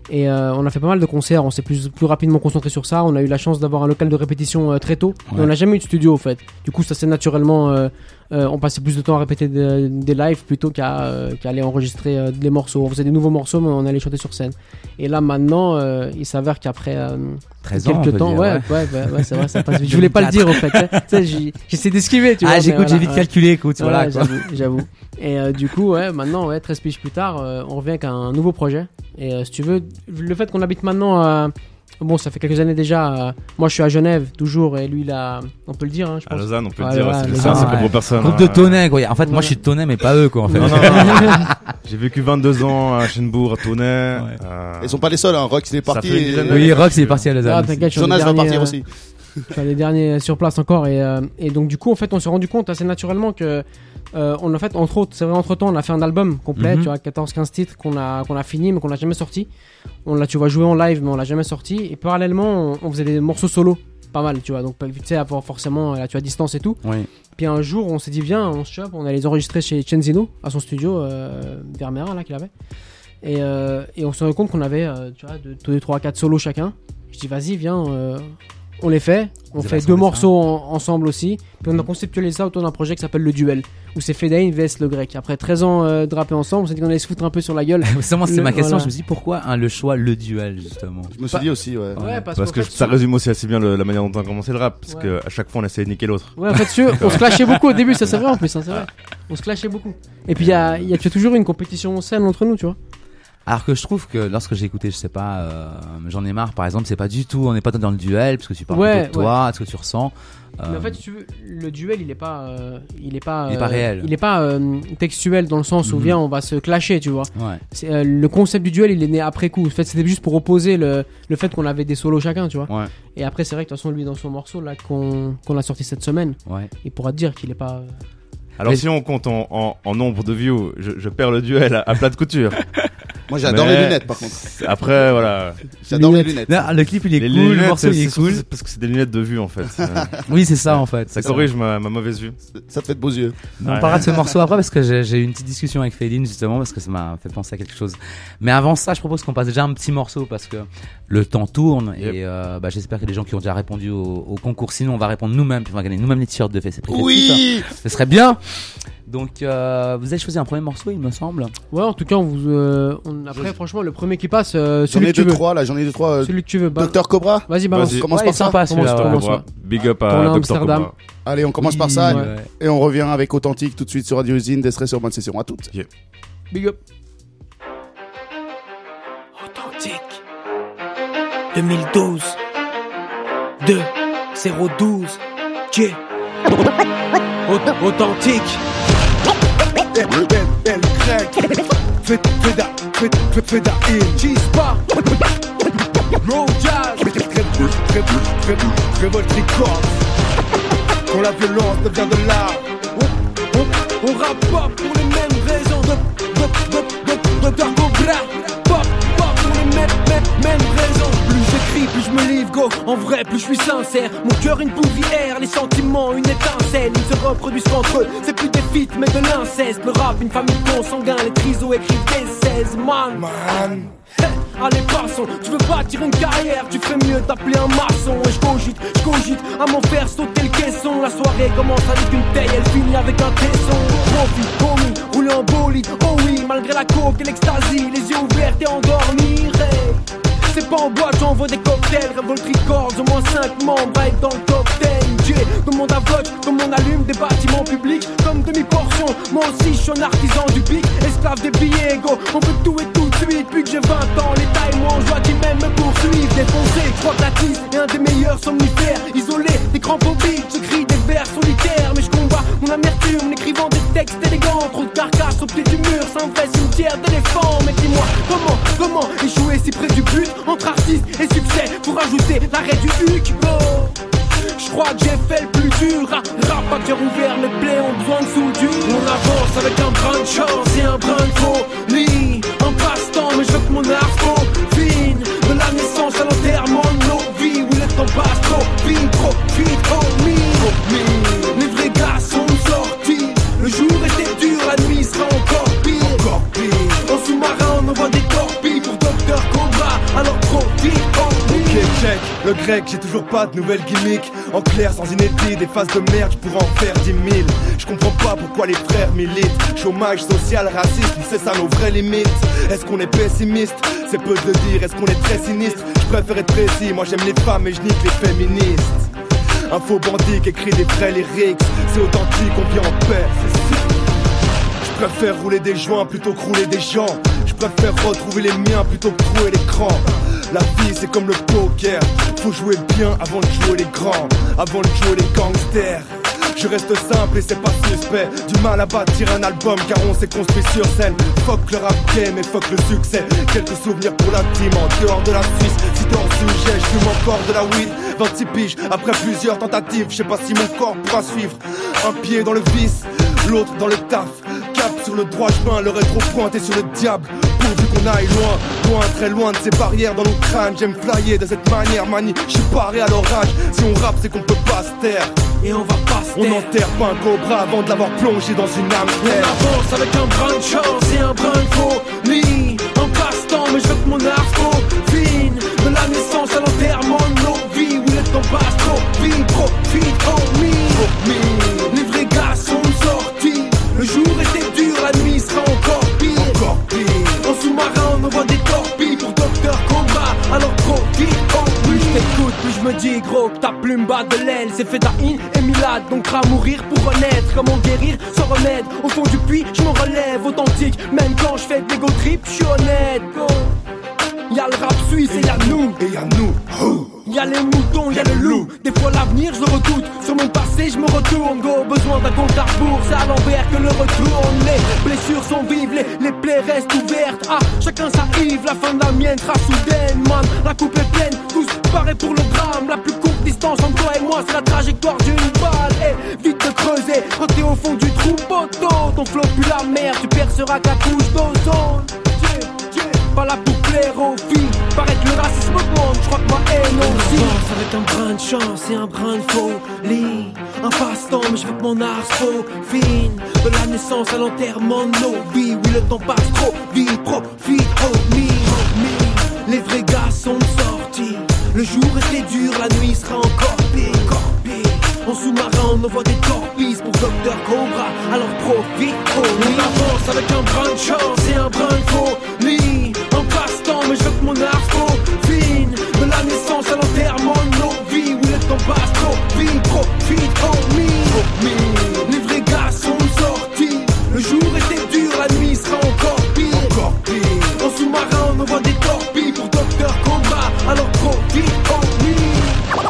Et euh, on a fait pas mal de concerts, on s'est plus, plus rapidement concentré sur ça. On a eu la chance d'avoir un local de répétition euh, très tôt. Ouais. Et on n'a jamais eu de studio au fait. Du coup, ça s'est naturellement. Euh, euh, on passait plus de temps à répéter des, des lives plutôt qu'à, euh, qu'à aller enregistrer euh, des morceaux. On faisait des nouveaux morceaux, mais on allait chanter sur scène. Et là maintenant, euh, il s'avère qu'après euh, treize ans, quelques temps, dire, ouais, ouais. Ouais, ouais, ouais, c'est vrai, ça passe vite. Je voulais pas le dire au fait. Tu sais, j'ai, j'essaie d'esquiver, tu vois. Ah, j'écoute, voilà, j'ai vite ouais. calculé, écoute, voilà. voilà j'avoue, j'avoue. Et euh, du coup, ouais, maintenant, ouais, treize piges plus tard, euh, on revient avec un nouveau projet. Et euh, si tu veux, le fait qu'on habite maintenant à... Bon, ça fait quelques années déjà. Euh, moi, je suis à Genève, toujours, et lui, là, on peut le dire, hein, je pense. À Lausanne, on peut ouais, le dire. voilà, c'est Lausanne, ça, c'est ouais. pas pour personne. Groupe hein. de Tonnet, quoi. En fait, ouais. moi, je suis de Tonnet, mais pas eux, quoi, en fait. Non, non, non. J'ai vécu vingt-deux ans à Chenbourg, à Tonnet. Ouais. Euh... Ils sont pas les seuls, hein. Rox, il est parti. Et... Oui, Rox, il est parti à Lausanne. Ah, t'inquiète, Jonas va partir euh, aussi. Je suis les derniers sur place encore. Et, euh, et donc, du coup, en fait, on s'est rendu compte assez naturellement que. Euh, on a fait, entre autres, c'est vrai, entre temps, on a fait un album complet, mm-hmm. tu vois, quatorze quinze titres qu'on a, qu'on a fini, mais qu'on n'a jamais sorti. On l'a, tu vois, joué en live, mais on l'a jamais sorti. Et parallèlement, on, on faisait des morceaux solo, pas mal, tu vois, donc tu sais, avoir forcément, là, tu as distance et tout. Oui. Puis un jour, on s'est dit, viens, on se chope, on allait les enregistrer chez Chenzino, à son studio, euh, vers Mérin, là, qu'il avait. Et, euh, et on s'est rendu compte qu'on avait, euh, tu vois, deux, trois, quatre solos chacun. Je dis, vas-y, viens. Euh, on les fait, on fait deux morceaux en, ensemble aussi, puis on a conceptualisé ça autour d'un projet qui s'appelle Le Duel, où c'est Fedain vs Le Grec. Après treize ans euh, de rapper ensemble, on s'est dit qu'on allait se foutre un peu sur la gueule. Justement, c'est le, ma question, voilà. Je me suis dit pourquoi hein, le choix Le Duel, justement. Je me suis dit aussi, ouais. Ouais, parce, parce que fait, ça résume aussi assez bien le, la manière dont on a commencé le rap, parce ouais. que à chaque fois on essayait de niquer l'autre. Ouais, en fait, sûr, on se clashait beaucoup au début, ça c'est vrai en plus, hein, c'est vrai. On se clashait beaucoup. Et puis il y a, y a tu as toujours une compétition saine entre nous, tu vois. Alors que je trouve que lorsque j'ai écouté, je sais pas, euh, J'en ai marre par exemple, c'est pas du tout, on n'est pas dans le duel, parce que tu parles ouais, plutôt de toi, ouais. de ce que tu ressens. Euh... Mais en fait, si tu veux, le duel, il est pas, euh, il est pas, il est pas euh, réel. Il est pas euh, textuel dans le sens où mm-hmm. viens, on va se clasher, tu vois. Ouais. C'est, euh, le concept du duel, il est né après coup. En fait, c'était juste pour opposer le, le fait qu'on avait des solos chacun, tu vois. Ouais. Et après, c'est vrai que de toute façon, lui, dans son morceau là qu'on, qu'on a sorti cette semaine, ouais. il pourra te dire qu'il est pas. Euh... Alors mais... si on compte en, en, en nombre de views, je, je perds le duel à, à plat de couture. Moi j'adore mais les lunettes par contre. Après voilà. J'adore les lunettes. Non, le clip il est les cool, lunettes, le morceau il est c'est cool. C'est parce que c'est des lunettes de vue en fait. Oui c'est ça en fait. Ça corrige ma, ma mauvaise vue. Ça te fait de beaux yeux. On ouais. parlera de ce morceau après parce que j'ai, j'ai eu une petite discussion avec Féline justement parce que ça m'a fait penser à quelque chose. Mais avant ça je propose qu'on passe déjà un petit morceau parce que le temps tourne yep. et euh, bah, j'espère qu'il y a des gens qui ont déjà répondu au, au concours. Sinon on va répondre nous-mêmes puis on va gagner nous-mêmes les t-shirts de F S. Oui. Ce serait bien. Donc euh, vous avez choisi un premier morceau il me semble. Ouais en tout cas on vous euh, on, après je... franchement le premier qui passe euh, j'en celui ai que tu deux veux. trois là j'en ai deux trois euh, celui que tu veux. Bah... Docteur Cobra. Vas-y balance. Vas-y. Commence ouais, par ça. Sympa, commence celui-là, Cobra. Big up à Docteur Cobra. Allez on commence oui, par ça ouais. et on revient avec Authentique tout de suite sur Radio Usine. Desstress sur bonne session à toutes. Yeah. Big up. Authentique deux mille douze deux zéro douze J Authentique. Elle craque. Fais da, fais fais fais da il. G-Spa. Road Jazz. Révolte Records. Quand la violence devient de l'art. On, on, on rappe pas pour les mêmes raisons. Docteur Cobra. Pop, pop pour les mêmes, mêmes, mêmes raisons. Plus j'écris, plus je me livre, go. En vrai, plus je suis sincère. Mon cœur une poudrière, les sentiments une étincelle. Ils se reproduisent qu'entre eux, c'est plus des feats mais de l'inceste. Le rap, une famille consanguin, les trisos écrivent des seize man. Man. Allez passons, tu veux bâtir une carrière, tu ferais mieux d'appeler un maçon. Et je cogite, je cogite à m'en faire sauter le caisson. La soirée commence avec une taille, elle finit avec un tesson. Profit, commis, rouler en bolide, oh oui. Malgré la coke et l'extasie, les yeux ouverts et endormis. Hey. C'est pas en boîte, j'envoie des cocktails. Révolte Records, au moins cinq membres à être dans le top dix. J, tout le monde aveugle, comme on allume des bâtiments publics. Comme demi-portion, moi aussi je suis un artisan du pic. Esclave des billets, go, on veut tout et tout de suite. Depuis que j'ai vingt ans, les tailles moi en joie qui même me poursuivent. Défoncé, je crois que la tisse est un des meilleurs somnifères. Isolé, des crampes au beat, j'écris des vers solitaires. Mais je combats mon amertume en écrivant des textes élégants. Trop de carcasses au pied du mur, c'est un vrai cimetière d'éléphants. Mais dis-moi, comment, comment échouer si près du but? Entre artistes et succès, pour ajouter l'arrêt du huc. Oh. Je crois que j'ai fait le plus dur. Rap à cœur ouvert, mes plaies ont besoin de soudure. On avance avec un brin de chance et un brin de folie. Un passe-temps, mais je veux que mon art fine. De la naissance à l'enterrement de nos vies. Où le temps passe trop vite, trop vite, homie. Les vrais gars sont sortis. Le jour était dur, la nuit sera encore pire. Encore pire. En sous-marin, on envoie des torpilles pour Docteur Cobra. Le grec, j'ai toujours pas de nouvelles gimmicks. En clair, sans inédit, des phases de merde, je pourrais en faire dix mille. Je comprends pas pourquoi les frères militent. Chômage social, racisme, c'est ça nos vraies limites. Est-ce qu'on est pessimiste? C'est peu de le dire. Est-ce qu'on est très sinistre? Je préfère être précis. Moi j'aime les femmes et je nique les féministes. Un faux bandit qui écrit des vrais lyrics. C'est authentique, on vit en paix. Je préfère rouler des joints plutôt que rouler des gens. Je préfère retrouver les miens plutôt que trouver l'écran. La vie c'est comme le poker, faut jouer bien avant de jouer les grands, avant de jouer les gangsters. Je reste simple et c'est pas suspect. Du mal à bâtir un album car on s'est construit sur scène. Fuck le rap game et fuck le succès. Quelques souvenirs pour la team en dehors de la Suisse. Si t'es hors sujet, je fume encore de la weed. vingt-six piges après plusieurs tentatives. Je sais pas si mon corps pourra suivre. Un pied dans le vice, l'autre dans le taf. Cap sur le droit chemin, le rétro pointé sur le diable. Pourvu qu'on aille loin, loin, très loin de ces barrières dans nos crânes. J'aime flyer de cette manière, manie, je suis paré à l'orage. Si on rappe c'est qu'on peut pas se taire. Et on va pas se On taire. n'enterre pas un cobra avant de l'avoir plongé dans une âme. On avance avec un brin de chance et un brin de folie. Un passe-temps, mais je veux que mon art se profine. De la naissance à l'enterrement de nos vies. Oui, le temps passe trop vite, profite, oh me. Les vrais gars sont sortis. Le jour était dur, la nuit sera encore pire. Encore pire. En sous-marin, on envoie des torpilles pour Docteur Cobra. Alors profite, oh Plus je t'écoute, plus je me dis gros que ta plume bat de l'aile. C'est Fedaïn et Milad, donc à mourir pour renaître. Comment guérir sans remède? Au fond du puits, je me relève authentique. Même quand je fais de l'ego trip, je suis honnête. Go. Y'a le rap suisse et y'a nous. Et y'a nous. Oh. Y'a les moutons, y'a le loup. Des fois l'avenir je le redoute. Sur mon passé je me retourne. Go, besoin d'un compte à rebours. C'est à l'envers que le retourne. Les blessures sont vives, les, les plaies restent ouvertes. Ah, chacun sa Yves, la fin de la mienne sera soudaine. Man, la coupe est pleine, tous pareils pour le drame. La plus courte distance entre toi et moi c'est la trajectoire d'une balle. Et vite te creuser, quand t'es au fond du trou poteau. Ton flow pue la mer, tu perceras qu'à couche d'ozone. Pas là pour plaire aux filles. Paraît que le racisme augmente, je crois que ma haine aussi. On avance avec un brin de chance et un brin de folie. Un passe-temps, mais je veux que mon art se profine. De la naissance à l'enterrement de nos vies. Oui, le temps passe trop vite, profite, oh me, oh me. Les vrais gars sont sortis. Le jour était dur, la nuit sera encore pire, encore pire. En sous-marin, on envoie des torpilles pour Docteur Cobra. Alors profite, oh me. On avance avec un brin de chance et un brin de folie. Un passe-temps, mais je veux que mon art se profine. De la naissance à l'enterrement de nos vies. Oui, le temps passe trop vite, profite, oh me, oh me. Les vrais gars sont sortis. Le jour était dur, la nuit sera encore pire, encore pire. En sous-marin, on envoie des torpilles pour Docteur Cobra. Alors profite, oh me.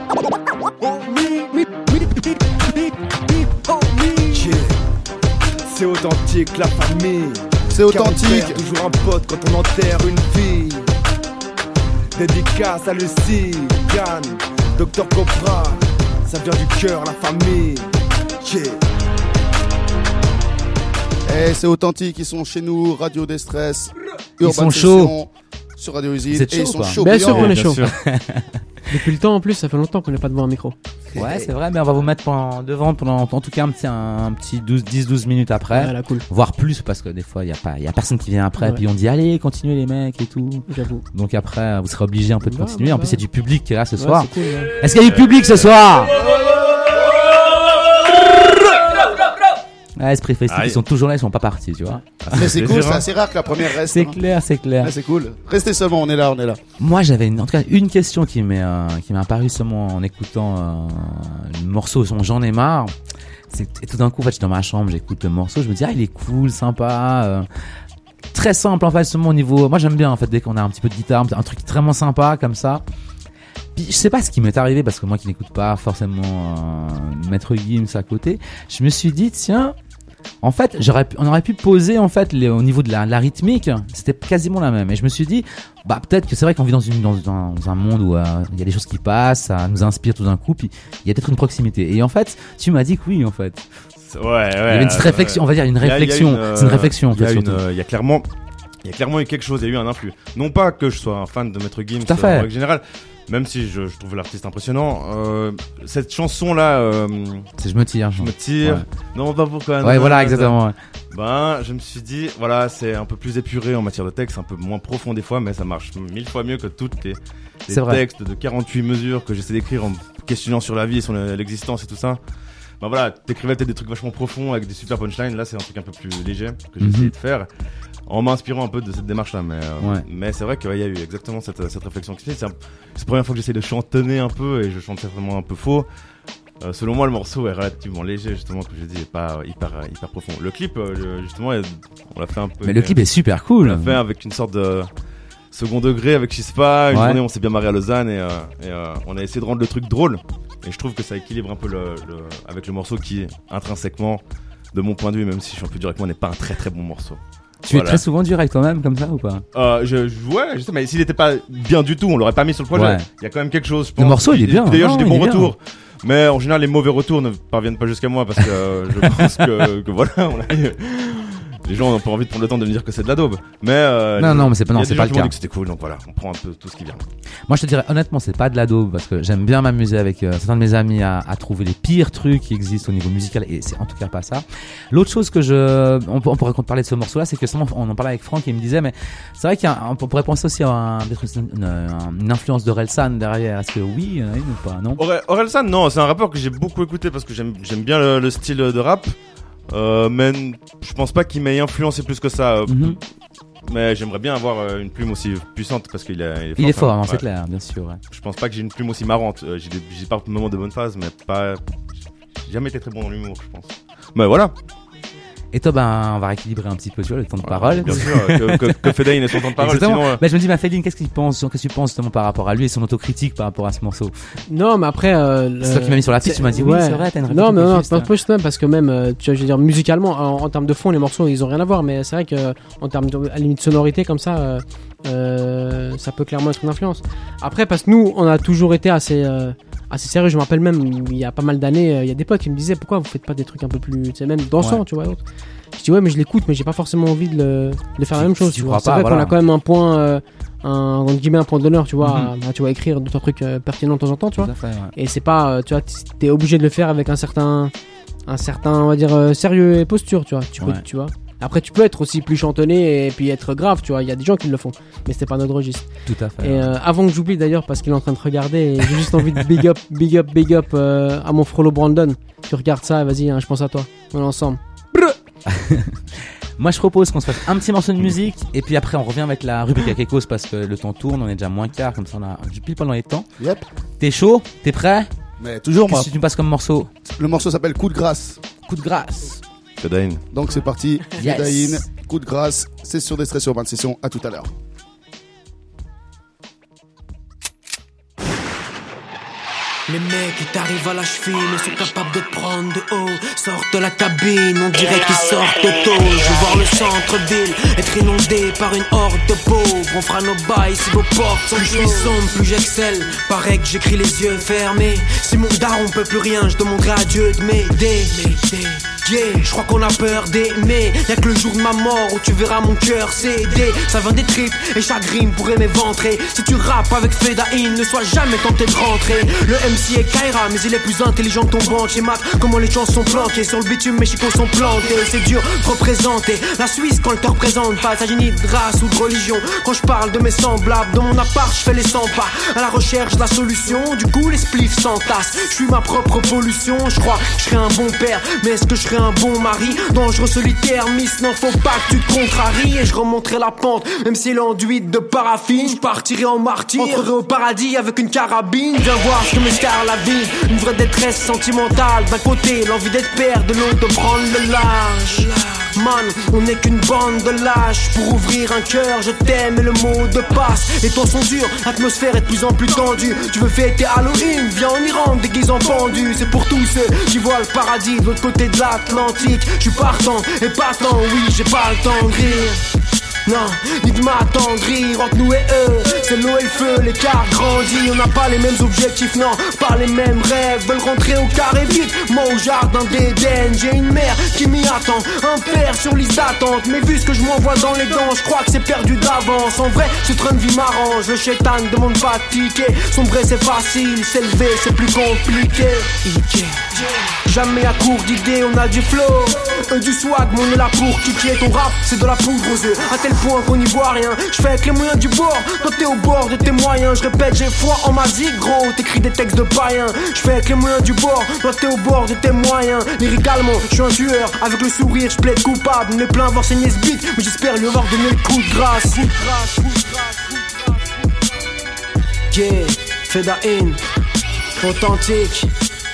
Oh me, me, me, me, me, oh me. Yeah. C'est authentique, la famille. C'est authentique. Car on perd toujours un pote quand on enterre une fille. Dédicace à Lucie, Yann, Docteur Cobra. Ça vient du cœur, la famille. Yeah. Eh, c'est authentique, ils sont chez nous, Radio Destress, Ils Urban sont Session, sur Radio Usine, Vous êtes et ils chaud sont ou pas chauds. Bien sûr bouillants. qu'on est Bien chaud. sûr. Depuis le temps en plus, ça fait longtemps qu'on n'est pas devant un micro. Ouais, c'est vrai, mais on va vous mettre pendant, devant pendant, en tout cas, un petit, un, un petit douze, dix, douze minutes après. Voilà, cool. Voire plus, parce que des fois, il y a pas, il y a personne qui vient après, Ouais. puis on dit, allez, continuez les mecs et tout. J'avoue. Donc après, vous serez obligé un peu de Bah, continuer. bah, En plus, il y a du public qui est là ce Ouais, soir. c'est cool, ouais. Est-ce qu'il y a du public ce soir? Ouais, Esprit Festif, Aïe. ils sont toujours là, ils sont pas partis, tu vois. Mais c'est cool, plaisir, c'est hein. assez rare que la première reste. C'est hein. clair, c'est clair. Ouais, c'est cool. Restez seulement, on est là, on est là. Moi, j'avais une, en tout cas une question qui m'est euh, qui m'est apparue seulement en écoutant euh, le morceau son J'en ai marre. C'est et tout d'un coup, en fait, je suis dans ma chambre, j'écoute le morceau, je me dis ah il est cool, sympa, euh, très simple en fait seulement au niveau. Moi, j'aime bien en fait dès qu'on a un petit peu de guitare, un truc vraiment sympa comme ça. Puis je sais pas ce qui m'est arrivé parce que moi qui n'écoute pas forcément euh, Maître Gims à côté, je me suis dit tiens. En fait, j'aurais pu, on aurait pu poser en fait les, au niveau de la, la rythmique, c'était quasiment la même. Et je me suis dit, bah peut-être que c'est vrai qu'on vit dans, une, dans, un, dans un monde où il euh, y a des choses qui passent, ça nous inspire tout d'un coup, puis il y a peut-être une proximité. Et en fait, tu m'as dit que oui, en fait. Ouais, ouais. Il y avait une petite réflexion, on va dire une Il y a- il y a réflexion. une, euh, C'est une réflexion, en Il y a fait, une, surtout. euh, il y a clairement, il y a clairement eu quelque chose, il y a eu un influx. Non pas que je sois un fan de Maître Gims Tout à fait. en règle générale, même si je, je trouve l'artiste impressionnant, euh, cette chanson-là, euh, c'est je me tire. Je me tire. Ouais. Non, pas pourquoi. Ouais, non, voilà, exactement. Ouais. Ben, je me suis dit, voilà, c'est un peu plus épuré en matière de texte, un peu moins profond des fois, mais ça marche mille fois mieux que toutes les, les textes de quarante-huit mesures que j'essaie d'écrire en questionnant sur la vie et sur l'existence et tout ça. Ben voilà, t'écrivais peut-être des trucs vachement profonds avec des super punchlines. Là, c'est un truc un peu plus léger que j'ai mm-hmm. essayé de faire. En m'inspirant un peu de cette démarche-là, mais euh, ouais. mais c'est vrai qu'il ouais, y a eu exactement cette cette réflexion qui se fait. C'est, un, c'est la première fois que j'essaie de chantonner un peu et je chante certainement un peu faux. Euh, selon moi, le morceau est relativement léger, justement, comme je dis, et pas hyper hyper profond. Le clip, euh, justement, on l'a fait un peu. Mais le clip est super cool. On l'a fait avec une sorte de second degré avec Chispa. Une ouais. journée, on s'est bien marré à Lausanne et, euh, et euh, on a essayé de rendre le truc drôle. Et je trouve que ça équilibre un peu le, le avec le morceau qui intrinsèquement, de mon point de vue, même si je suis un peu dur avec moi, n'est pas un très très bon morceau. Tu voilà. es très souvent direct quand même, comme ça ou pas? euh, je, je, Ouais, je sais, mais s'il était pas bien du tout, on l'aurait pas mis sur le projet. Ouais. Il y a quand même quelque chose, je pense. Le morceau, il est bien. D'ailleurs, non, j'ai des bons retours. Bien. Mais en général, les mauvais retours ne parviennent pas jusqu'à moi parce que euh, je pense que, que voilà, on a... les gens n'ont pas envie de prendre le temps de me dire que c'est de la daube. Mais euh, non, non, mais c'est pas, non, c'est pas le cas. Dit que c'était cool, donc voilà, on prend un peu tout ce qui vient. Moi, je te dirais honnêtement, c'est pas de la daube parce que j'aime bien m'amuser avec euh, certains de mes amis à, à trouver les pires trucs qui existent au niveau musical et c'est en tout cas pas ça. L'autre chose que je, on, on pourrait parler de ce morceau-là, c'est que seulement on en parlait avec Franck et il me disait, mais c'est vrai qu'on pourrait penser aussi à un, une, une, une influence d'Orelsan derrière. Est-ce que oui, il y en a une ou pas, non? Orelsan, non, c'est un rappeur que j'ai beaucoup écouté parce que j'aime, j'aime bien le, le style de rap. Euh, mais je pense pas qu'il m'ait influencé plus que ça. Mm-hmm. Mais j'aimerais bien avoir euh, une plume aussi puissante parce qu'il est, il est fort. Il est fort, hein, ouais. C'est clair, bien sûr. Ouais. Je pense pas que j'ai une plume aussi marrante. Euh, j'ai, des, j'ai pas moments de bonne phase, mais pas. J'ai jamais été très bon dans l'humour, je pense. Mais voilà. Et toi, ben, on va rééquilibrer un petit peu, tu vois, le temps de parole. Bien sûr, que, que, que Fedaïn ait son temps de parole. Exactement. Sinon, euh... bah, je me dis, ma Fedaïn, qu'est-ce qu'il pense, qu'est-ce que tu penses justement par rapport à lui et son autocritique par rapport à ce morceau? Non, mais après, euh, c'est toi qui m'as mis sur la piste, tu m'as dit, ouais. oui, c'est vrai, t'as une réponse. Non, mais non, pas juste même, parce que même, euh, tu vois, je veux dire, musicalement, en, en termes de fond, les morceaux, ils ont rien à voir, mais c'est vrai que, en termes de, à la limite, sonorité, comme ça, euh, euh, ça peut clairement être une influence. Après, parce que nous, on a toujours été assez, euh, assez sérieux. Je me rappelle même, il y a pas mal d'années, il y a des potes qui me disaient, pourquoi vous faites pas des trucs un peu plus, tu sais, même dansants, ouais. tu vois, autres. Je dis ouais, mais je l'écoute, mais j'ai pas forcément envie de, le, de faire tu, la même chose. Tu vois. C'est pas, vrai voilà. qu'on a quand même un point, euh, un, on dit bien un point d'honneur, tu vois, mm-hmm. à, à, tu vois, écrire deux trois trucs euh, pertinents de temps en temps, tu vois. Fait, ouais. Et c'est pas, euh, tu vois, t'es obligé de le faire avec un certain, un certain, on va dire, euh, sérieux et posture, tu vois. Tu peux, ouais. tu vois. Après, tu peux être aussi plus chantonné et puis être grave, tu vois. Il y a des gens qui le font, mais c'était pas notre registre. Tout à fait. Et ouais. euh, avant que j'oublie d'ailleurs, parce qu'il est en train de regarder, et j'ai juste envie de big up, big up, big up euh, à mon frollo Brandon. Tu regardes ça, vas-y, hein, je pense à toi. On est ensemble. Moi je propose qu'on se fasse un petit morceau de musique et puis après on revient avec la rubrique à Kekos parce que le temps tourne, on est déjà moins quart, comme ça on a pile pendant les temps. Yep. T'es chaud? T'es prêt? Mais toujours moi. Qu'est-ce que tu me passes comme morceau? Le morceau s'appelle Coup de grâce. Coup de grâce. Fedaïn. Donc c'est parti. Yes. Fedaïn, Coup de grâce, c'est sur Destress sur vingt sessions. À tout à l'heure. Les mecs qui t'arrivent à la cheville mais sont capables de te prendre de haut. Sortent de la cabine, on dirait qu'ils sortent tôt. Je veux voir le centre-ville être inondé par une horde de pauvres. On fera nos bails si vos portes sont closes. Plus je suis sombre, plus j'excelle. Pareil que j'écris les yeux fermés. Si mon daron peut plus rien, je demanderai à Dieu de m'aider. Yeah, je crois qu'on a peur d'aimer. Y'a que le jour de ma mort où tu verras mon cœur céder. Ça vient des tripes et chaque rime pourrait m'éventrer. Si tu rappes avec Fedaïn, ne sois jamais tenté de rentrer. Le M C est Kaira, mais il est plus intelligent que ton banquier. Mac, comment les gens sont planqués sur le bitume, mes chicots sont plantés. C'est dur de représenter la Suisse quand elle te représente pas. S'agit ni de race ou de religion. Quand je parle de mes semblables, dans mon appart, je fais les cent pas. À la recherche de la solution, du coup les spliffs s'entassent. Je suis ma propre pollution, je crois que je serai un bon père. Mais est-ce que je serai un bon mari? Dangereux solitaire, miss, non faut pas que tu te contraries. Et je remonterai la pente, même si elle est enduite de paraffine. Je partirai en martyr, entrerai au paradis avec une carabine. Viens voir ce que m'escarre la vie, une vraie détresse sentimentale. D'un côté, l'envie d'être père, de l'autre de prendre le large. Man, on n'est qu'une bande de lâches. Pour ouvrir un cœur, je t'aime et le mot de passe. Les temps sont durs, l'atmosphère est de plus en plus tendue. Tu veux fêter Halloween, viens on y rentre, déguise en pendu. C'est pour tous ceux qui voient le paradis de l'autre côté de l'Atlantique. Je suis partant et partant, oui, j'ai pas le temps de rire. Non, ni de m'attendrir, entre nous et eux, c'est l'eau et le feu, l'écart grandit. On n'a pas les mêmes objectifs, non, pas les mêmes rêves. Veulent rentrer au carré vite, moi au jardin d'Éden. J'ai une mère qui m'y attend. Un père sur liste d'attente, mais vu ce que je m'envoie dans les dents, je crois que c'est perdu d'avance. En vrai, ce train de vie m'arrange, le shaitan demande pas de ticket. Sombrer c'est facile, s'élever c'est plus compliqué. Jamais à court d'idées, on a du flow, euh, du swag, mais on est là pour kicker. Ton rap, c'est de la poudre aux œufs, à tel point qu'on n'y voit rien. Je fais avec les moyens du bord, toi t'es au bord de tes moyens. Je répète, j'ai foi en ma zik, gros, t'écris des textes de païens. Je fais avec les moyens du bord, toi t'es au bord de tes moyens. Lyricalement, je suis un tueur, avec le sourire, je plaide coupable. On est plein à avoir saigné ce beat, mais j'espère lui avoir donné le coup de grâce. Coup de grâce, coup de grâce, coup de grâce. Yeah, Feda In, authentique.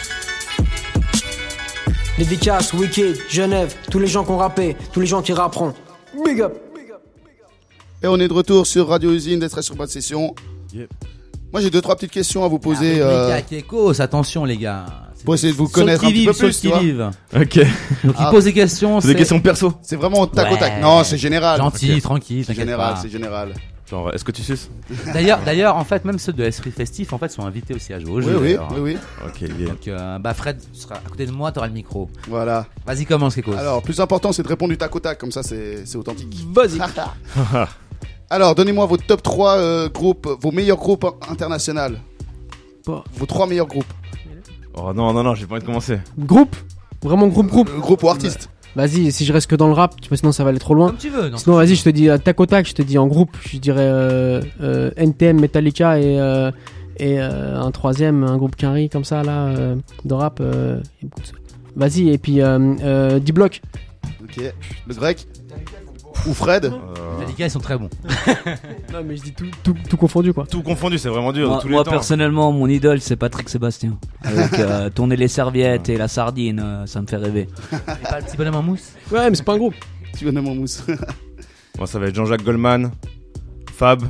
Dédicace, Wicked, Genève, tous les gens qui ont rappé, tous les gens qui rapperont. Big up. Et on est de retour sur Radio Usine, d'être sur bonne session. Yep. Moi j'ai deux trois petites questions à vous poser. Ah, euh... les gars, Kekos, attention les gars. Pour essayer de vous connaître un petit peu plus, tu vois. Ok. Donc Ah. il pose des questions. C'est des questions perso. C'est vraiment tac au tac. Ouais. Non, c'est général. Gentil, Ok. tranquille, C'est t'inquiète général, pas. c'est général. Genre, est-ce que tu suces? D'ailleurs, d'ailleurs, en fait, même ceux de Esprit Festif, en fait, sont invités aussi à jouer au Oui, jeu. oui, d'ailleurs. oui, oui. Ok, bien. Donc, euh, bah, Fred sera à côté de moi, t'auras le micro. Voilà. Vas-y, commence, Kekos. Alors, plus important, c'est de répondre du tac au tac, comme ça, c'est c'est authentique. Vas-y. Alors, donnez-moi vos top trois euh, groupes, vos meilleurs groupes internationaux. Pas. Vos trois meilleurs groupes. Oh non, non, non, j'ai pas envie de commencer. Groupe. Vraiment groupe, groupe. Euh, groupe ou artiste. Vas-y, si je reste que dans le rap, tu vois, sinon ça va aller trop loin. Comme tu veux. Non, Sinon, vas-y, je te dis euh, tac au tac, je te dis en groupe, je dirais euh, euh, N T M, Metallica et, euh, et euh, un troisième, un groupe Quinry comme ça, là, euh, de rap. Euh, il y a beaucoup de ça. Vas-y, et puis euh, euh, D-Block. Ok. Le grec. Ou Fred. Euh, Metallica, ils sont très bons. Non, mais je dis tout, tout, tout confondu, quoi. Tout confondu, c'est vraiment dur. Moi, tous moi, les temps. personnellement, mon idole c'est Patrick Sébastien. Avec euh, tourner les serviettes et la sardine, euh, ça me fait rêver. Et pas le petit bonhomme en mousse. Ouais, mais c'est pas un groupe. Tu connais mon mousse. Moi, ça va être Jean-Jacques Goldman, Fab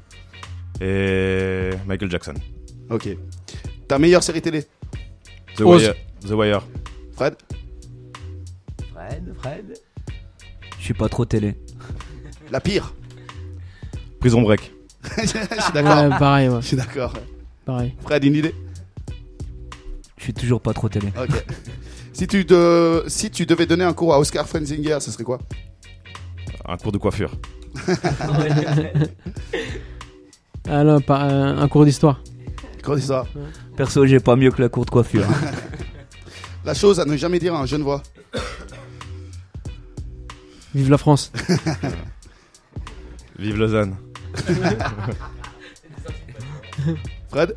et Michael Jackson. Ok. Ta meilleure série télé. The Ose. Wire. The Wire. Fred. Fred, Fred. Je suis pas trop télé. La pire. Prison Break. Je suis d'accord. Ouais, pareil, ouais. Je suis d'accord. Pareil. Fred, une idée. Je suis toujours pas trop télé. Ok. Si tu, de... si tu devais donner un cours à Oscar Frenzinger, ce serait quoi? Un cours de coiffure. Ah non, pas, euh, un cours d'histoire. Cours d'histoire. Perso, j'ai pas mieux que la cour de coiffure. La chose à ne jamais dire à un jeune voix. Vive la France. Vive Lausanne. Fred.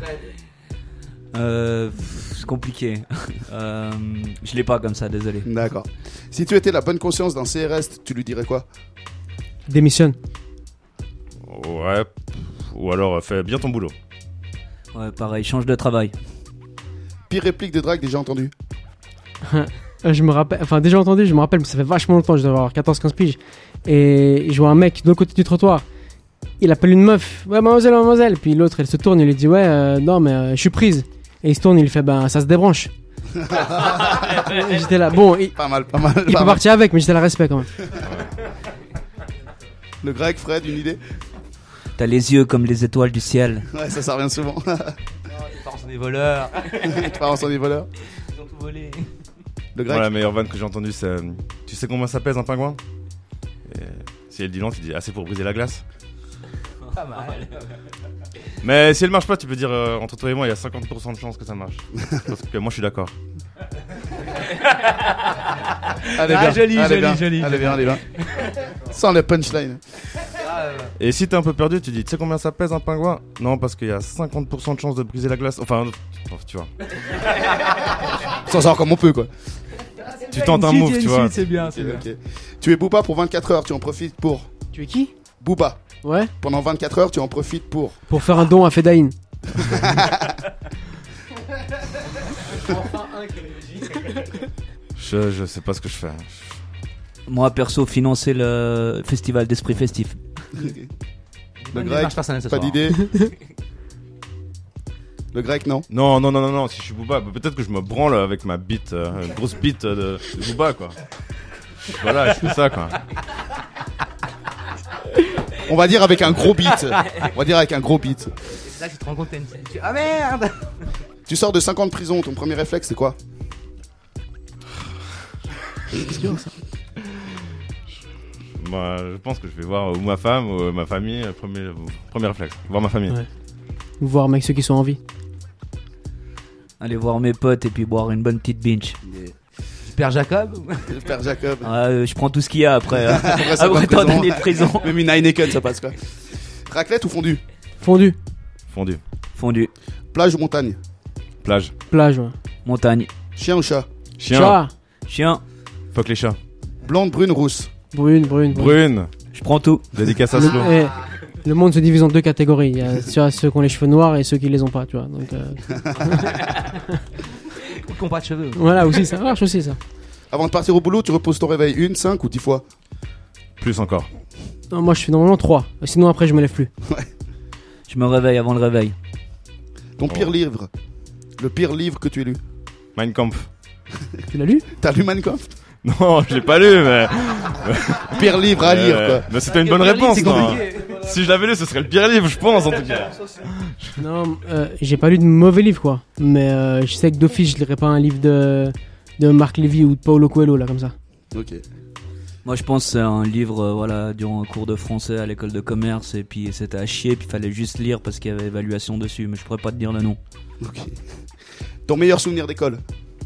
Euh, pff, c'est compliqué. Euh, je l'ai pas comme ça, désolé. D'accord. Si tu étais la bonne conscience d'un C R S, tu lui dirais quoi? Démissionne. Ouais. Ou alors, euh, fais bien ton boulot. Ouais, pareil, change de travail. Pire réplique de drague déjà entendue. Euh, Je me rappelle, enfin déjà entendu, je me rappelle, mais ça fait vachement longtemps, je dois avoir quatorze quinze piges. Et je vois un mec de l'autre côté du trottoir. Il appelle une meuf, ouais, mademoiselle, mademoiselle. Puis l'autre, elle se tourne, il lui dit, ouais, euh, non, mais euh, je suis prise. Et il se tourne, il lui fait, ben, ça se débranche. Et j'étais là, bon, il, Pas mal, pas mal. il est pas pas mal. parti avec, mais j'étais là, respect quand même. Le grec, Fred, une idée? T'as les yeux comme les étoiles du ciel. Ouais, ça, ça revient souvent. Les parents sont des voleurs. Tes parents sont des voleurs. Ils ont tout volé. Le grec. Moi, la meilleure vanne que j'ai entendue, c'est euh, tu sais combien ça pèse un pingouin? Et si elle dit non, tu dis assez pour briser la glace. Pas mal. Mais si elle marche pas, tu peux dire euh, entre toi et moi, il y a cinquante pour cent de chance que ça marche. Parce que moi, je suis d'accord. Allez, Ah, bien. joli, allez joli, bien. joli. Allez bien, allez bien. Sans le punchline. Et si t'es un peu perdu, tu dis tu sais combien ça pèse un pingouin? Non, parce qu'il y a cinquante pour cent de chance de briser la glace. Enfin, tu vois. Sans savoir comme on peut, quoi. Tu tentes un Une move, suite, tu une vois. suite, C'est bien, c'est bien. Ok. Tu es Booba pour vingt-quatre heures, tu en profites pour. Tu es qui? Booba. Ouais. Pendant vingt-quatre heures, tu en profites pour. Pour faire un don à Fedaïn. Je, je sais pas ce que je fais. Moi, perso, financer le festival d'esprit festif. Le Bonne grec, démarche personnelle ce pas soir. d'idée. Le grec, non. Non, non, non, non, non, si je suis Booba, bah, peut-être que je me branle avec ma bite, euh, une grosse bite euh, de, de Booba, quoi. Voilà, je fais ça, quoi. On va dire avec un gros beat. On va dire avec un gros beat. C'est là que tu te rends compte que t'as une... tu- Ah merde. Tu sors de cinq ans de prison, ton premier réflexe, c'est quoi? C'est sûr, ça. Bah, je pense que je vais voir ou ma femme ou ma famille. euh, Premier, euh, premier réflexe, voir ma famille. Ouais. Voir, mec, ceux qui sont en vie. Aller voir mes potes et puis boire une bonne petite binge. Père Jacob. Le père Jacob. Ah, euh, je prends tout ce qu'il y a après. euh, Après, ça après va tant prison. d'années de prison. Même une Heineken, ça passe quoi. Raclette ou fondue? Fondu. Fondu. Fondu. Plage ou montagne? Plage. Plage, ouais. Montagne. Chien ou chat? Chien. Chat. Chien. Fuck les chats. Blonde, brune, rousse? Brune, brune, brune. Brune. Je prends tout. Dédicace à Le, Slo. eh, le monde se divise en deux catégories. Il y a ceux, ceux qui ont les cheveux noirs et ceux qui les ont pas, tu vois. Donc, euh, Ou qui ont pas de cheveux. voilà, aussi, ça marche aussi, ça. Avant de partir au boulot, tu reposes ton réveil une, cinq ou dix fois? Plus encore. Non, moi, je fais normalement trois. Sinon, après, je me lève plus. Je me réveille avant le réveil. Ton pire livre? Le pire livre que tu aies lu? Mein Kampf. Tu l'as lu? T'as lu Mein Kampf? Non, je l'ai pas lu, mais. Pire livre à lire, Euh, quoi. Mais c'était une bonne réponse, non? Si je l'avais lu, ce serait le pire livre, je pense, en tout cas. Non, euh, j'ai pas lu de mauvais livres, quoi. Mais euh, je sais que d'office, je lirais pas un livre de, de Marc Lévy ou de Paulo Coelho, là, comme ça. Ok. Moi, je pense que c'est un livre, euh, voilà, durant un cours de français à l'école de commerce, et puis c'était à chier, puis il fallait juste lire parce qu'il y avait évaluation dessus, mais je pourrais pas te dire le nom. Ok. Ton meilleur souvenir d'école?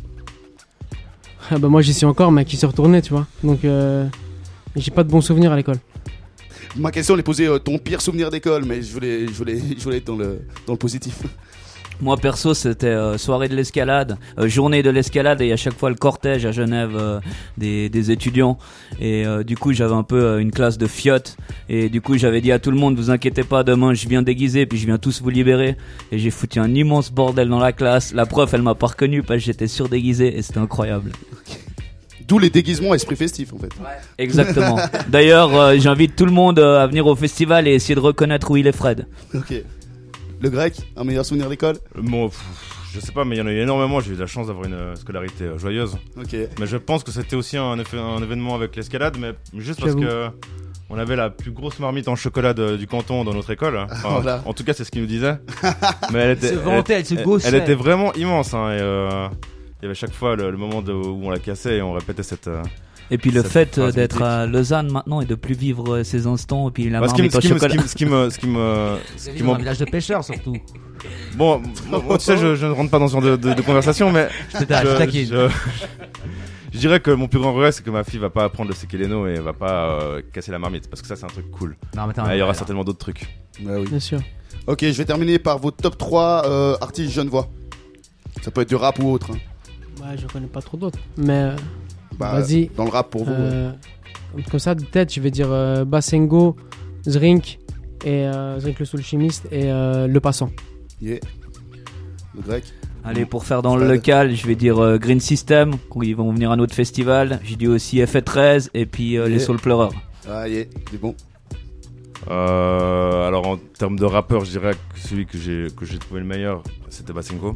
Ah bah moi, j'y suis encore, mais qui s'est retourné, tu vois. Donc, euh, j'ai pas de bons souvenirs à l'école. Ma question, elle est posée euh, ton pire souvenir d'école, mais je voulais, je voulais, je voulais être dans le, dans le positif. Moi perso c'était euh, soirée de l'escalade, euh, journée de l'escalade et à chaque fois le cortège à Genève euh, des, des étudiants et euh, du coup j'avais un peu euh, une classe de fiottes et du coup j'avais dit à tout le monde vous inquiétez pas demain je viens déguisé puis je viens tous vous libérer et j'ai foutu un immense bordel dans la classe, la prof elle m'a pas reconnu parce que j'étais surdéguisé et c'était incroyable. D'où les déguisements esprit festif en fait. Exactement. D'ailleurs euh, j'invite tout le monde euh, à venir au festival et essayer de reconnaître où il est Fred. Ok. Le grec, un meilleur souvenir d'école? Bon, pff, je sais pas, mais il y en a eu énormément. J'ai eu la chance d'avoir une euh, scolarité euh, joyeuse. Ok. Mais je pense que c'était aussi un, effet- un événement avec l'escalade, mais juste parce J'avoue. que on avait la plus grosse marmite en chocolat de- du canton dans notre école. Enfin, Voilà. En tout cas, c'est ce qu'il nous disait. Mais elle était, se vantait, elle se gauchait. Elle était vraiment immense. Hein, et, euh, il y avait chaque fois le, le moment de- où on la cassait et on répétait cette. euh, Et puis le cette fait euh, phrase d'être mythique. à Lausanne maintenant et de plus vivre euh, ces instants et puis la Bah, ce qui me- marmite au ce qui me- ce chocolat. qui me- ce qui me, ce qui me, ce qui Dans un m'en- village de pêcheurs surtout. Bon, moi, moi, tu sais, je, je ne rentre pas dans ce genre de, de, de conversation, mais Je te ta- je taquine. je, je dirais que mon plus grand regret, c'est que ma fille va pas apprendre le sekeleno et va pas euh, casser la marmite, parce que ça, c'est un truc cool. Non, mais attends, Ah, il y aura alors. certainement d'autres trucs. Bah oui. Bien sûr. Ok, je vais terminer par vos top trois euh, artistes genevois. Ça peut être du rap ou autre. hein. Ouais, je connais pas trop d'autres. Mais, euh, Bah, vas-y. Dans le rap pour vous. ouais. Euh, comme- comme ça, de tête, je vais dire euh, Basengo, Zrink, et euh, Zrink le soul chimiste, et euh, Le Passant. Yeah. Le grec. Allez, pour faire dans le Fred. local, je vais dire euh, Green System, quand ils vont venir à notre festival. J'ai dit aussi F treize et puis euh, les Yeah. Soul Pleureurs. Ah, yeah, c'est bon. Euh, alors, en termes de rappeur, je dirais que celui que j'ai, que j'ai trouvé le meilleur, c'était Basenko.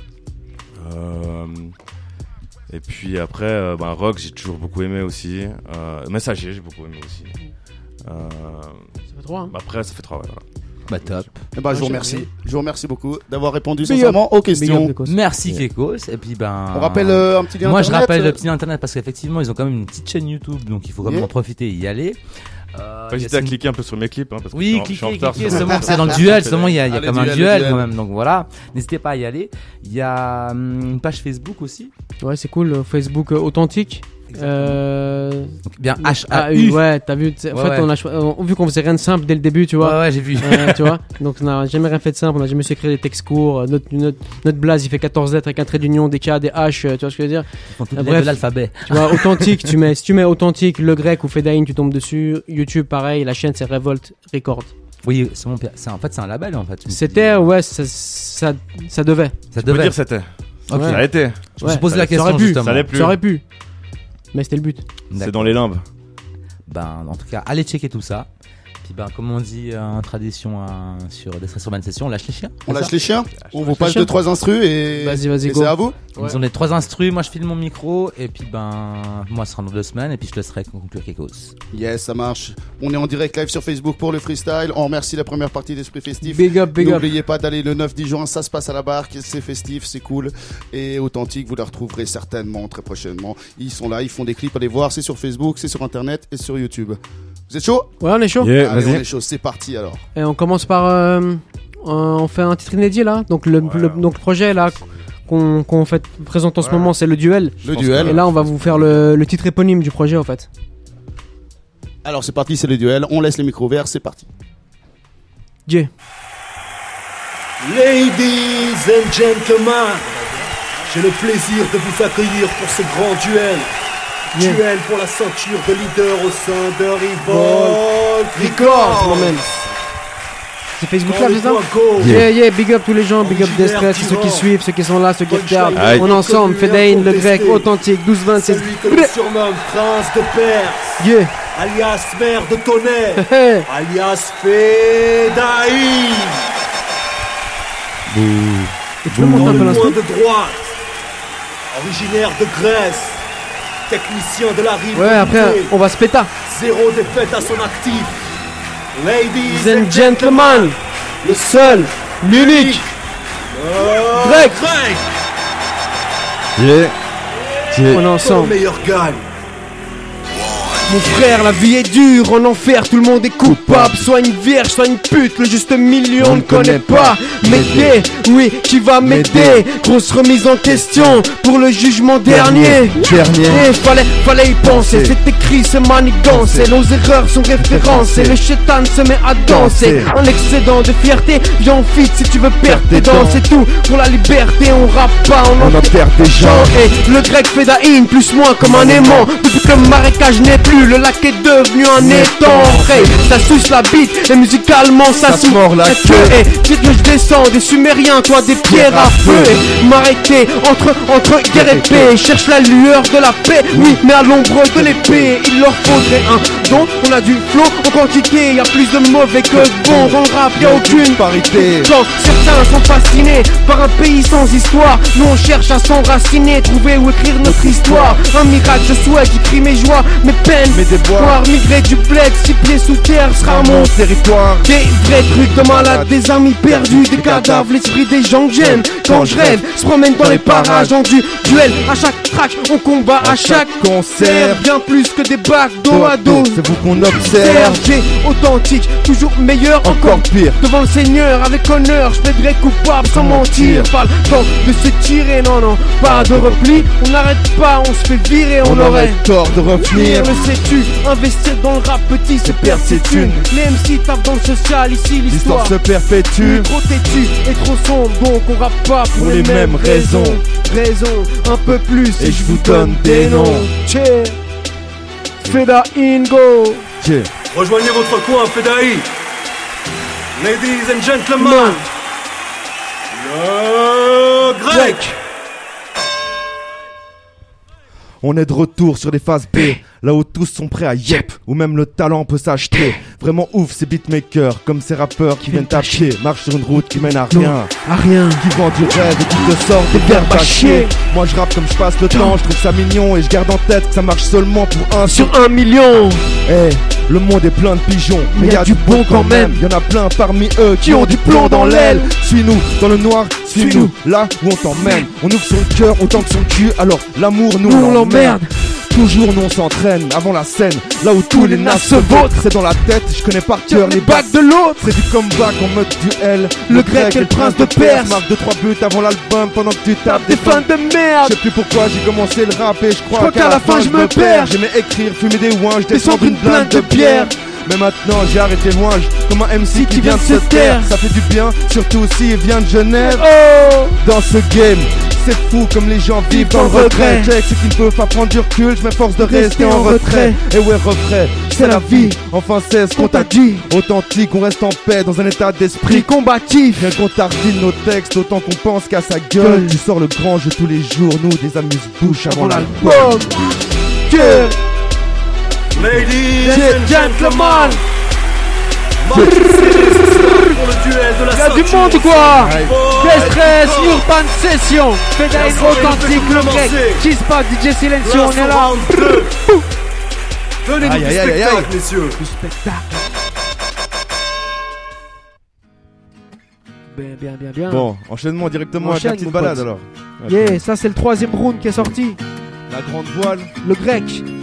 Euh, et puis après, euh, ben, rock, j'ai toujours beaucoup aimé aussi. Euh, Messager, j'ai beaucoup aimé aussi. Euh, Ça fait trois, hein. bah après, ça fait trois, ouais, voilà. Bah top. Eh ben, je vous Ouais, remercie. j'ai- Je vous remercie beaucoup d'avoir répondu Big sincèrement aux Big up, questions. Dekos. Merci Kekos. Et puis ben. On rappelle euh, un petit lien Moi, je internet, rappelle euh, le petit lien internet parce qu'effectivement, ils ont quand même une petite chaîne YouTube, donc il faut quand même Yeah. en profiter et y aller. Euh, Pas hésiter à cliquer un peu sur mes clips, hein, parce que Oui, je suis en- je suis cliquez, en retard cliquez, sur- seulement que c'est dans le duel, seulement il y a, il y a Ah, le comme un duel, duel, le duel. quand même, donc voilà. N'hésitez pas à y aller. Il y a hum, une page Facebook aussi. Ouais, c'est cool. euh, Facebook euh, authentique. Euh... Donc, bien H Ah, A U. ouais, t'as vu. t'sais, En Ouais, fait, ouais. on a choi- on- vu qu'on faisait rien de simple dès le début, tu vois. Ouais, ouais, j'ai vu. Euh, tu vois, donc on n'a jamais rien fait de simple, on n'a jamais su écrire des textes courts. euh, Notre, notre, notre blaze il fait quatorze lettres avec un trait d'union, des K, des H, euh, tu vois ce que je veux dire. Ils font toutes Ah, les bref. lettres de l'alphabet. Tu vois, authentique, tu mets, si tu mets authentique, le grec ou Fedaïn, tu tombes dessus. YouTube, pareil, la chaîne c'est Revolt Records. Oui, c'est mon père. C'est en fait, c'est un label en fait. tu me C'était, dis. ouais, ça, ça, ça devait. Ça Je peux devait. dire c'était. Ok. Ça a été. Je me suis Ouais. posé la Ça aurait question pu, justement. ça allait plus. Ça aurait pu. Mais c'était le but. C'est dans les limbes. Ben, en tout cas, allez checker tout ça. puis ben, comme on dit euh, en tradition hein, sur des Urban Sessions, on lâche les chiens. On c'est lâche ça les chiens. On vous passe chiens. deux trois instrus et, Vas-y, vas-y, et go. c'est à vous. Ils ont les trois instrus, moi je file mon micro, et puis ben, moi ce sera dans deux semaines, et puis je te laisserai conclure quelque chose. Yes, ça marche. On est en direct live sur Facebook pour le freestyle. On remercie la première partie d'Esprit Festif. Big up, big up. N'oubliez pas d'aller le neuf dix juin, ça se passe à la barque, c'est festif, c'est cool. Et Authentique, vous la retrouverez certainement très prochainement. Ils sont là, ils font des clips, allez voir, c'est sur Facebook, c'est sur Internet et sur YouTube. Vous êtes chaud? Ouais, on est chaud. Yeah, Allez, vas-y. on est chaud, c'est parti alors. Et on commence par. euh, euh, on fait un titre inédit là. Donc le, Ouais. le- donc le projet là qu'on qu'on fait présente en ce Ouais. moment, c'est le duel. Le pense duel. Et là, on va vous faire le, le titre éponyme du projet en fait. Alors c'est parti, c'est le duel. On laisse les micros verts, c'est parti. Yeah. Ladies and gentlemen, j'ai le plaisir de vous accueillir pour ce grand duel. Yeah. Duel pour la ceinture de leader au sein de Revolt Records, Records. man. C'est Facebook Dans là, les c'est ça? points go. Yeah, yeah, big up tous les gens, big up Originaire Destress, ceux qui d'Iran. suivent, ceux qui sont là, ceux qui regardent. Aïe. On est ensemble, Fedaïn, le grec, Contesté. authentique, douze vingt-six. Celui que l'on surnomme Prince de Perse, Yeah. alias Mère de Tonnerre, Hey. alias Fedaïn. Et tu peux monter Dans un peu le l'instru? coin de droite, originaire de Grèce, technicien de la rive. Ouais, de après, l'idée, on va se péter. zéro défaite à son actif. Ladies Ladies and gentlemen, le seul, l'unique, euh, Grec. Grec. Yeah. on est Que le ensemble. meilleur gagne. Mon frère, la vie est dure, en enfer, tout le monde est coupable. Soit une vierge, soit une pute, le juste milieu on ne connaît pas. M'aider, oui, qui va m'aider? Grosse remise en question pour le jugement dernier. Dernier. Eh, fallait, fallait y penser, c'est écrit, c'est manigancé. Nos erreurs sont référencées, le chétan se met à danser. Un excédent de fierté, viens en fit si tu veux perdre tes dents. C'est tout pour la liberté, on rappe pas, on en On en perd des gens. et le grec Fedaïn, plus moins comme un aimant. Depuis que le marécage n'est plus, le lac est devenu un étang. Hey, ça suce la bite et musicalement ça, Ça se mord la queue. Et dites que je descends des Sumériens, toi des pierres à feu. Et m'arrêter entre, entre guerre et paix. Cherche la lueur de la paix, oui, mais à l'ombre de l'épée. Il leur faudrait un don, on a du flow en quantité. Y a plus de mauvais que de bons. Dans le rap, y a aucune parité. quand certains sont fascinés par un pays sans histoire, nous on cherche à s'enraciner, trouver ou écrire notre histoire. Un miracle, je souhaite, j'écris mes joies, mes peines, Mes déboires. Voir migrer du bled, six pieds sous terre sera mon territoire. Des vrais trucs de malade, des amis perdus, des cadavres, l'esprit des gens que j'aime. Quand je rêve, se promène dans les parages en du duel. À chaque track, on combat à chaque concert. Bien plus que des bacs dos à dos. C'est vous qu'on observe. J'ai authentique, toujours meilleur, encore pire. devant le Seigneur avec honneur, je plaiderai coupable sans mentir. Pas le temps de se tirer, non, non, pas de repli. On n'arrête pas, on se fait virer, on, On aurait tort de revenir. Le sais-tu, investir dans le rap petit, c'est perdre ses thunes. Les M C tapent dans le social, ici l'histoire L'histoire se perpétue. trop têtu et trop sombre, donc on rappe pas pour, Pour les mêmes raisons. Raisons, un peu plus, Et je vous donne des noms. Tchè, Feda Ingo. Yeah. Rejoignez votre coin, Fedaïn. Ladies and gentlemen, Man, le grec. On est de retour sur les phases B, là où tous sont prêts à yep, où même le talent peut s'acheter. Vraiment ouf ces beatmakers, comme ces rappeurs qui viennent à pied, marchent sur une route qui mène à rien, à rien. qui vendent du rêve et qui te sortent des verbes à chier. Moi je rappe comme je passe le temps, je trouve ça mignon et je garde en tête que ça marche seulement pour un Sur un million, Eh, le monde est plein de pigeons, mais y a du bon quand même. Y en a plein parmi eux qui ont du plomb dans l'aile. Suis-nous dans le noir, suis-nous là où on t'emmène. On ouvre son cœur autant que son cul, alors l'amour nous on l'emmerde. l'emmerde. Toujours nous on s'entraîne avant la scène, là où tous les nasses se vautrent. C'est dans la tête, je connais par cœur les bacs de l'autre. C'est du comeback en mode duel. Le grec est le prince de Perse. Marque deux trois buts avant l'album pendant que tu tapes Des fans de Je merde. sais plus pourquoi j'ai commencé le rap et je crois, crois qu'à la fin, je me perds. J'aimais écrire, fumer des ouinges, Descendre descendre une blinde de bière. Mais maintenant j'ai arrêté loin, comme un M C qui vient de se taire. Ça fait du bien, surtout s'il vient de Genève. Oh, Dans ce game, c'est fou comme les gens vivent dans le regret. Check ceux qui ne peuvent pas prendre du recul, je m'efforce de rester en retrait. Et ouais, refrais, c'est la vie, enfin c'est ce qu'on t'a dit. Authentique, on reste en paix dans un état d'esprit combatif. Rien qu'on tartine nos textes, autant qu'on pense qu'à sa gueule. Tu sors le grand jeu tous les jours, nous des amuse-bouches avant l'album. l'album. Yeah. Ladies Yeah, and gentlemen. Pour le duel de la Y'a du ceinture. monde ou quoi? Oh, Destress, oh. Urban Session, Fedine La soirée Authentique, ne le fait que grec, commencer. Chispa, D J Silencio, on est là. Round deux. Venez-nous Aïe, du aïe, aïe, aïe. spectacle, messieurs. Du spectacle. Bien, bien, bien, bien. Bon, enchaînement directement avec la Enchaîne, petite mon balade pote. alors. Yeah, ça c'est le troisième round qui est sorti. La grande voile, Le grec.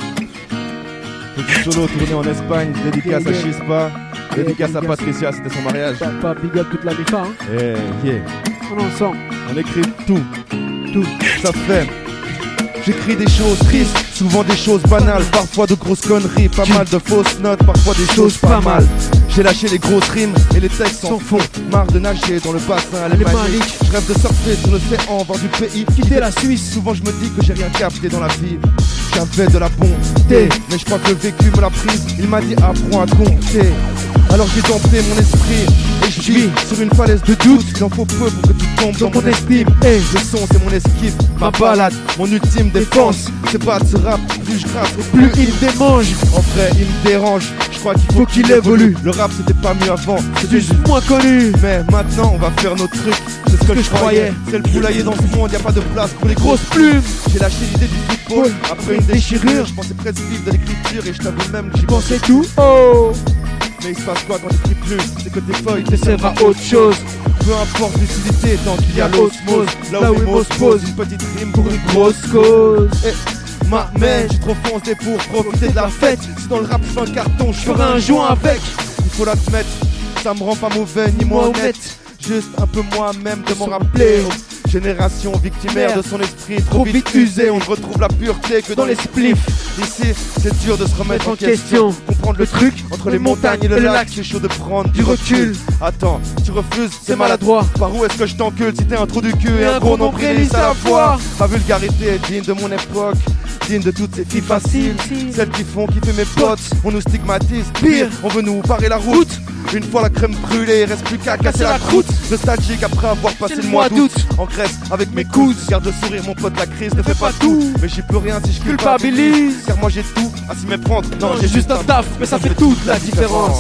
petit solo tourné en Espagne, dédicace Yeah, à yeah. Chispa, dédicace à dédicace. Patricia, c'était son mariage. Pas, pas big up toute la mifa, hein. Eh, yeah. On en sent. On écrit tout, Tout. ça fait. J'écris des choses tristes, souvent des choses banales, parfois de grosses conneries, pas mal de fausses notes, parfois des choses pas mal. J'ai lâché les grosses rimes et les textes s'en font. Marre de nager dans le bassin alémanique. Je rêve de surfer sur l'océan, voir du pays, quitter la Suisse. Souvent je me dis que j'ai rien capté dans la vie. J'avais de la bonté, mais je crois que le vécu me l'a prise. Il m'a dit apprends à compter. Alors j'ai dompté mon esprit et je vis sur une falaise de doute. Il en faut peu pour que tu tombes dans mon estime. Et le son c'est mon esquive, ma balade, mon ultime défense. C'est pas de ce rap, plus je gratte, plus il me démange. En vrai il me dérange, je crois qu'il faut qu'il évolue. Le rap c'était pas mieux avant, c'était juste moins connu. Mais maintenant on va faire nos trucs, c'est ce que, je croyais. C'est le poulailler dans ce monde, y a pas de place pour les grosses plumes. J'ai lâché l'idée du football après une déchirure. Je pensais presque vivre de l'écriture et je t'avoue même que j'y pensais tout. Oh! Mais il se passe quoi quand t'écris plus? C'est que tes feuilles te servent à autre chose. Peu importe l'utilité tant qu'il y a l'osmose. Là où les mots se posent, une petite rime pour une grosse cause. Et ma mère, j'ai trop foncé pour profiter de la fête. Si dans le rap je fais un carton, je ferai un joint avec. Il faut l'admettre, ça me rend pas mauvais ni moins honnête. Juste un peu moi-même de m'en rappeler. Génération victimaire de son esprit trop vite usé. On ne retrouve la pureté que dans les spliffs. Ici, c'est dur de se remettre en question. Comprendre le truc entre les montagnes et le lac. C'est chaud de prendre du recul. Attends, tu refuses, c'est maladroit. Par où est-ce que je t'encule si t'es un trou du cul et un gros nombril à la fois? Ma vulgarité est digne de mon époque, digne de toutes ces filles faciles, celles qui font kiffer mes potes. On nous stigmatise, pire, on veut nous barrer la route. Une fois la crème brûlée, reste plus qu'à casser la croûte. Nostalgique après avoir passé le mois d'août en Grèce avec mes coudes. Garde le sourire mon pote, la crise ne fait pas tout. Mais j'y peux rien si je culpabilise. Car moi j'ai tout à s'y méprendre. Non, j'ai juste un taf, mais ça fait toute la différence.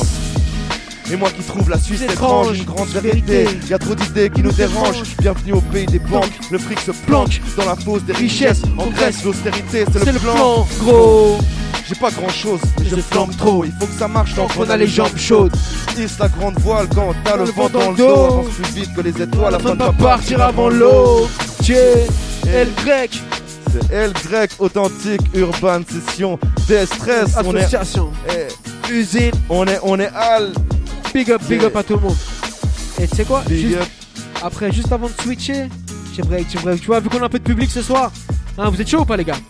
Et moi qui trouve la Suisse étrange, une grande vérité. Y a trop d'idées qui nous dérangent. Bienvenue au pays des banques. Le fric se planque dans la fosse des richesses. En Grèce, l'austérité, c'est le plan. Gros, j'ai pas grand chose, mais je flambe trop. Il faut que ça marche tant qu'on a les jambes chaudes. Hisse la grande voile quand t'as le vent dans le dos. Avance plus vite que les étoiles afin de pas partir avant l'eau. Tiens, El Grec. C'est El Grec, authentique, urban session, Destress. Association, on est, usine, on est, on est Al. Big up, big up à tout le monde. Et tu sais quoi? Big Juste up. après, juste avant de switcher, j'aimerais, j'aimerais, tu vois, vu qu'on a un peu de public ce soir, hein, vous êtes chaud ou pas les gars?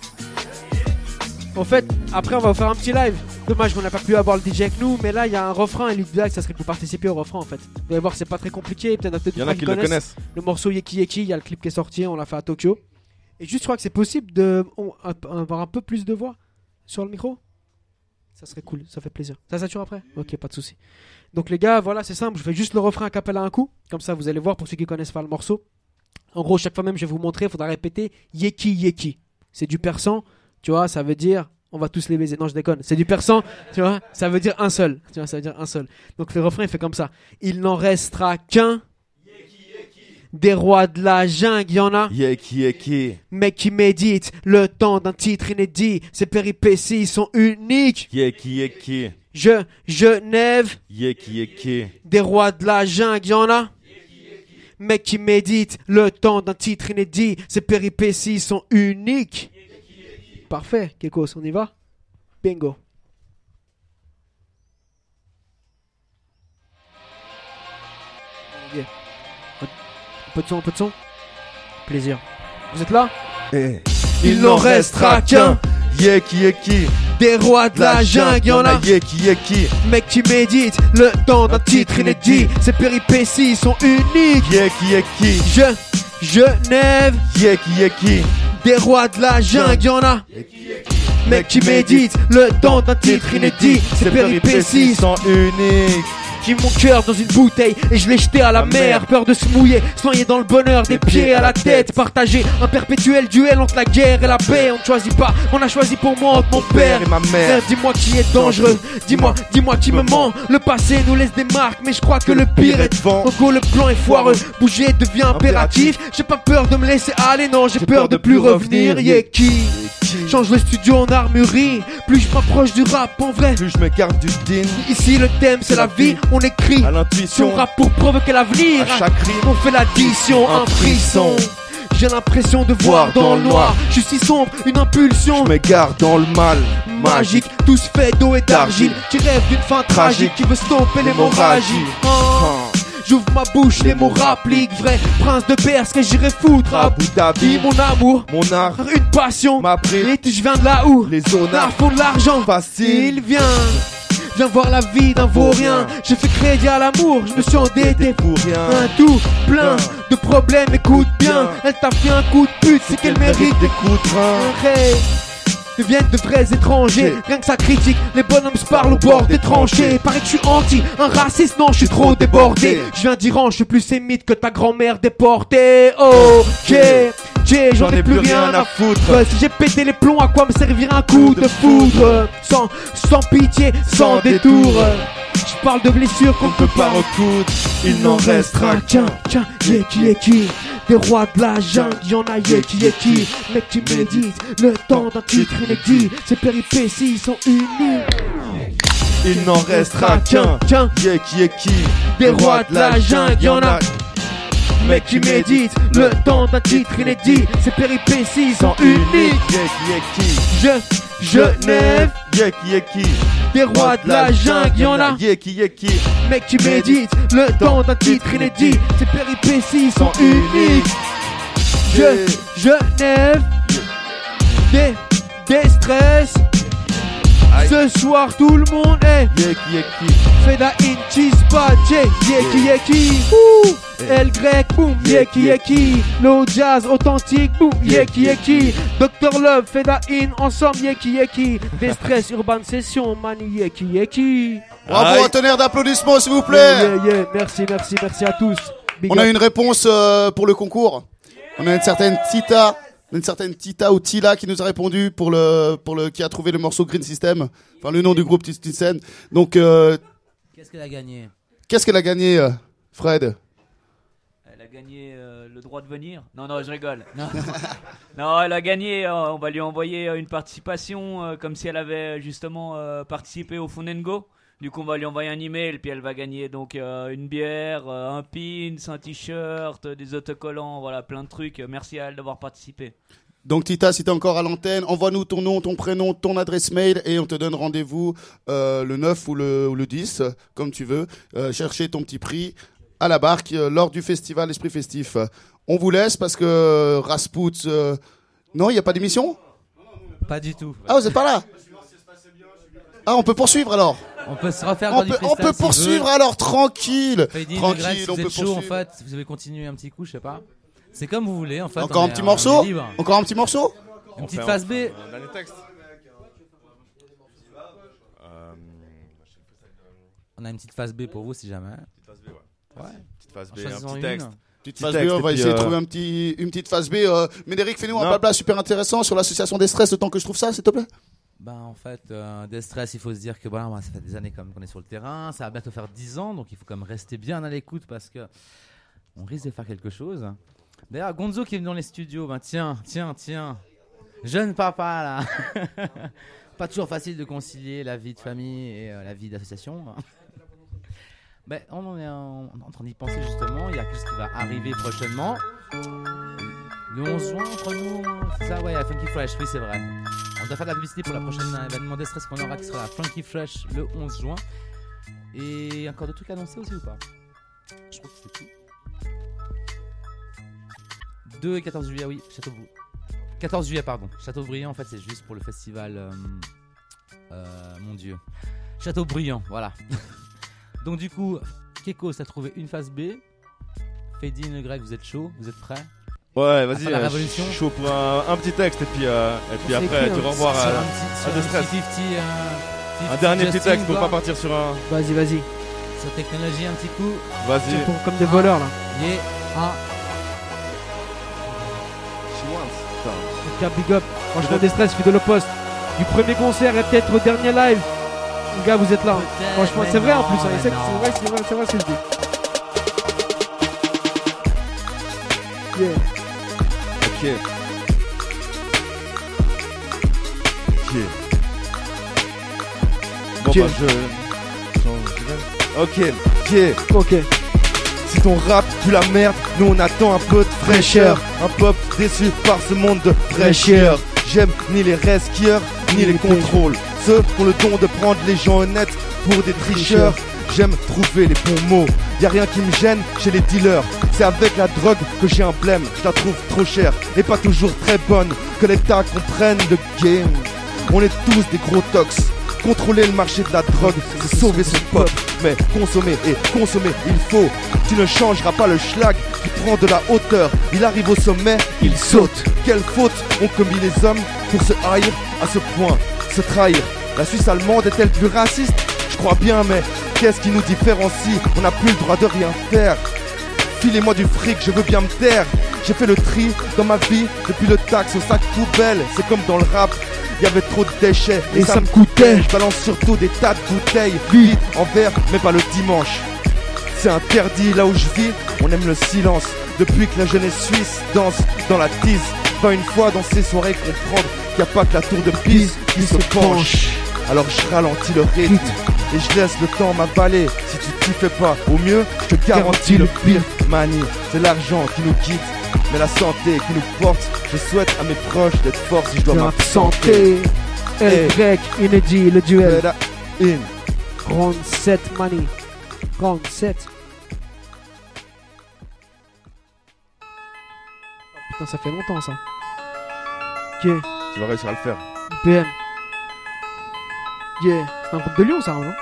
En fait, après on va vous faire un petit live. Dommage qu'on n'a pas pu avoir le D J avec nous, mais là il y a un refrain et l'idée ça serait que vous participiez au refrain en fait. Vous allez voir que c'est pas très compliqué, peut-être peut-être Il y en a qui le connaissent. Le morceau Yeki Yeki, il y a le clip qui est sorti, on l'a fait à Tokyo. Et juste je crois que c'est possible de on, avoir un peu plus de voix sur le micro. Ça serait cool, ça fait plaisir. Ça sature après? Ok, pas de souci. Donc les gars, voilà, c'est simple, je fais juste le refrain a cappella un coup, comme ça vous allez voir pour ceux qui connaissent pas le morceau. En gros, chaque fois même je vais vous montrer, il faudra répéter Yeki Yeki. C'est du persan, tu vois, ça veut dire on va tous les baiser. Non, je déconne, c'est du persan, tu vois, ça veut dire un seul. Tu vois, ça veut dire un seul. Donc le refrain il fait comme ça. Il n'en restera qu'un. Des rois de la jungle, y'en a. Yeki Yeki. Mec qui médite le temps d'un titre inédit. Ces péripéties sont uniques. Yeki Yeki. Je, Genève. Yeki Yeki. Des rois de la jungle, y'en a. Mec qui médite le temps d'un titre inédit. Ces péripéties sont uniques. Parfait, Kekos, on y va? Bingo. Yeah. Un peu de son, un peu de son. Plaisir. Vous êtes là? Eh. Il n'en restera qu'un. Yeki Yeki. Des rois de la jungle, y'en a. Yeki Yeki. Mec qui médite le temps d'un titre inédit. Ces péripéties sont uniques. Yeki Yeki. Je, Genève. Yeki Yeki. Des rois de la jungle, y'en a. Mec qui médite le temps d'un titre inédit. Ces péripéties sont uniques. mis mon cœur dans une bouteille et je l'ai jeté à la mer. Peur de se mouiller, se noyer dans le bonheur, des pieds à la tête. Partager un perpétuel duel entre la guerre et la paix. On ne choisit pas, on a choisi pour moi entre mon père et ma mère. Dis-moi qui est dangereux, dis-moi, dis-moi qui me ment. Le passé nous laisse des marques, mais je crois que le pire est devant. Encore le plan est foireux, bouger devient impératif. J'ai pas peur de me laisser aller, non, j'ai peur de plus revenir. Yeah, qui change le studio en armurerie. Plus je m'approche du rap en vrai, plus je m'écarte du din. Ici le thème c'est la vie, on écrit à l'intuition, on rappe pour provoquer l'avenir. À chaque rime on fait l'addition, un frisson. J'ai l'impression de voir dans le noir. Je suis si sombre, une impulsion. Je m'égare dans le mal magique, tout se fait d'eau et d'argile. Qui rêve d'une fin tragique, qui veut stopper l'hémorragie. Oh. J'ouvre ma bouche, les mots rappliquent. Vrai prince de Perse que j'irai foutre à Abu Dhabi. Mon amour, mon art, une passion. Ma bride, je viens de là où les zonards font de l'argent facile. Il vient, viens voir la vie d'un vaurien. J'ai fait crédit à l'amour, je me suis endetté pour rien. Un tout plein de problèmes, écoute bien. Elle t'a fait un coup de pute, c'est qu'elle mérite des coups de rein. Deviennent de vrais étrangers, rien que ça critique. Les bonhommes se parlent au bord des tranchées. Paraît que je suis anti, un raciste, non, je suis trop débordé. Je viens d'Iran, je suis plus sémite que ta grand-mère déportée. Ok, J, j'en ai plus rien à foutre. Si j'ai pété les plombs, à quoi me servira un coup de foudre? Sans, sans pitié, sans détour. Je parle de blessures qu'on ne peut pas recoudre. Il n'en restera qu'un, qu'un, yeki yeki. Des rois de la jungle, y'en a yeki yeki. Mec tu médites, le temps d'un titre inédit. Ces péripéties sont uniques. Il n'en restera qu'un, qu'un, yeki yeki. Des rois de la jungle, y'en a. Mec qui médite, le temps d'un titre inédit. Ces péripéties sont uniques. Yeki yeki. Je, Genève, yeki yeki. Des rois de la jungle, y'en a. Yeki yeki. Mec qui médite, le temps d'un titre inédit. Ces péripéties sont uniques. Je, Genève, des, des stress. Ce soir tout le monde est yeki yeki. Feda in Chispa, yeki yeki. Ouh, El grec, boom, yeki yeki. No jazz authentique, boom, yeki yeki. docteur Love, Feda in, ensemble, yeki yeki. Des stress, urban session, mani, yeki yeki. Bravo, un tonnerre d'applaudissements s'il vous plaît. Yeah, yeah, yeah. Merci, merci, merci à tous. Big On up. a une réponse euh, pour le concours. On a une certaine Tita. Une certaine Tita ou Tila qui nous a répondu pour le pour le qui a trouvé le morceau Green System, enfin le nom du groupe Tisten. Donc euh, qu'est-ce qu'elle a gagné? Qu'est-ce qu'elle a gagné, euh, Fred? Elle a gagné euh, le droit de venir. Non non, je rigole. Non, non elle a gagné. Euh, on va lui envoyer euh, une participation euh, comme si elle avait justement euh, participé au Fun and Go. Du coup, on va lui envoyer un email, puis elle va gagner donc euh, une bière, euh, un pins, un t-shirt, euh, des autocollants, voilà, plein de trucs. Merci à elle d'avoir participé. Donc Tita, si t'es encore à l'antenne, envoie-nous ton nom, ton prénom, ton adresse mail et on te donne rendez-vous euh, le neuf ou le, ou le dix, comme tu veux. Euh, chercher ton petit prix à la barque euh, lors du festival Esprit Festif. On vous laisse parce que Rasputs... Euh... Non, il n'y a pas d'émission? Pas du tout. Ah, vous êtes pas là? Ah, on peut poursuivre alors? On peut se refaire on dans peut, du freestyle. On peut si poursuivre alors, tranquille. Fadine, tranquille, Greg, si on vous peut êtes chaud, poursuivre. en fait, vous avez continué un petit coup, je sais pas. C'est comme vous voulez, en fait. Encore on un est- petit on morceau est libre. Encore un petit morceau Une On petite fait phase un- B. Un dernier texte. Euh, On a une petite phase B pour vous, si jamais. Petite phase B, ouais. Ouais. Petite phase B, En un choisissant petit une. texte. Petite Petit phase B, texte, on va et puis, essayer de euh, trouver un petit, une petite phase B. Euh, Médéric, fais-nous un Non. blabla super intéressant sur l'association des stress, le temps que je trouve ça, s'il te plaît. Bah en fait, euh, des stress, il faut se dire que voilà, moi, ça fait des années comme qu'on est sur le terrain, ça va bientôt faire dix ans, donc il faut quand même rester bien à l'écoute parce que on risque de faire quelque chose. D'ailleurs, Gonzo qui est venu dans les studios, ben tiens, tiens, tiens, jeune papa là, pas toujours facile de concilier la vie de famille et euh, la vie d'association. Ben, on en est en, en train d'y penser justement, il y a quelque chose qui va arriver prochainement. Le onze juin entre nous, c'est ça, ouais, à Funky Fresh, oui c'est vrai. On doit faire de la publicité pour la prochaine événement d'Estress qu'on aura qui sera la Funky Fresh le onze juin. Et encore d'autres trucs annoncés aussi ou pas? Je crois que c'était tout. deux et quatorze juillet, oui, Châteaubriand. quatorze juillet, pardon. Châteaubriand, en fait, c'est juste pour le festival. Euh, euh, mon dieu. Châteaubriand, voilà. Donc, du coup, Keko, ça a trouvé une phase B. Fedine, Greg, vous êtes chaud? Vous êtes prêts? Ouais, À vas-y, faire la euh, je révolution. suis chaud pour un, un petit texte et puis, euh, et puis s'est après, écrit, tu hein. vas revoir Sur à, un petit- à sur de un stress. petit cinquante, euh, Un cinquante dernier petit Justin, texte pour quoi. pas partir sur un. Vas-y, vas-y. Sur technologie, un petit coup. Vas-y. C'est pour- comme des voleurs là. Yeah. Ah. En tout cas, big up. Franchement, des stress, fidèle au poste. Du premier concert et peut-être au dernier live. Les gars, vous êtes là. Franchement, c'est vrai en plus. hein, C'est c'est vrai, c'est vrai, c'est vrai ce que je dis. Yeah. Ok. Ok. Bon Yeah. bah je... je- Ok. Yeah. Ok. Si ton rap pue la merde, nous on attend un peu de fraîcheur. Un pop déçu par ce monde de fraîcheur. J'aime ni les resquieurs, ni les contrôles. Ceux qui ont le don de prendre les gens honnêtes pour des tricheurs. J'aime trouver les bons mots. Y'a rien qui me gêne chez les dealers. C'est avec la drogue que j'ai un blême. Je la trouve trop chère et pas toujours très bonne. Que l'État comprenne le game. On est tous des gros tox. Contrôler le marché de la drogue, c'est sauver son pop. Mais consommer et consommer, il faut. Tu ne changeras pas le schlag qui prend de la hauteur. Il arrive au sommet, il saute. Quelle faute ont commis les hommes pour se haïr à ce point, se trahir. La Suisse allemande est-elle plus raciste? Je crois bien, mais qu'est-ce qui nous différencie? On n'a plus le droit de rien faire. Filez-moi du fric, je veux bien me taire. J'ai fait le tri dans ma vie, depuis le taxe au sac poubelle. C'est comme dans le rap, il y avait trop de déchets et, et ça, ça me coûtait. Je balance surtout des tas de bouteilles vides en verre, mais pas le dimanche. C'est interdit là où je vis, on aime le silence. Depuis que la jeunesse suisse danse dans la tise, va une fois dans ces soirées comprendre qu'il n'y a pas que la tour de Pise qui se penche. Alors je ralentis le rythme et je laisse le temps m'avaler. Si tu t'y fais pas au mieux, je te garantis le pire. Mani, c'est l'argent qui nous quitte, mais la santé qui nous porte. Je souhaite à mes proches d'être forts si je dois m'absenter. L Y, Inédit, le duel. In. Round sept, Mani. Round sept. Putain, ça fait longtemps ça. Ok. Tu vas réussir à le faire. B M. Yeah. C'est un groupe de Lyon ça, non?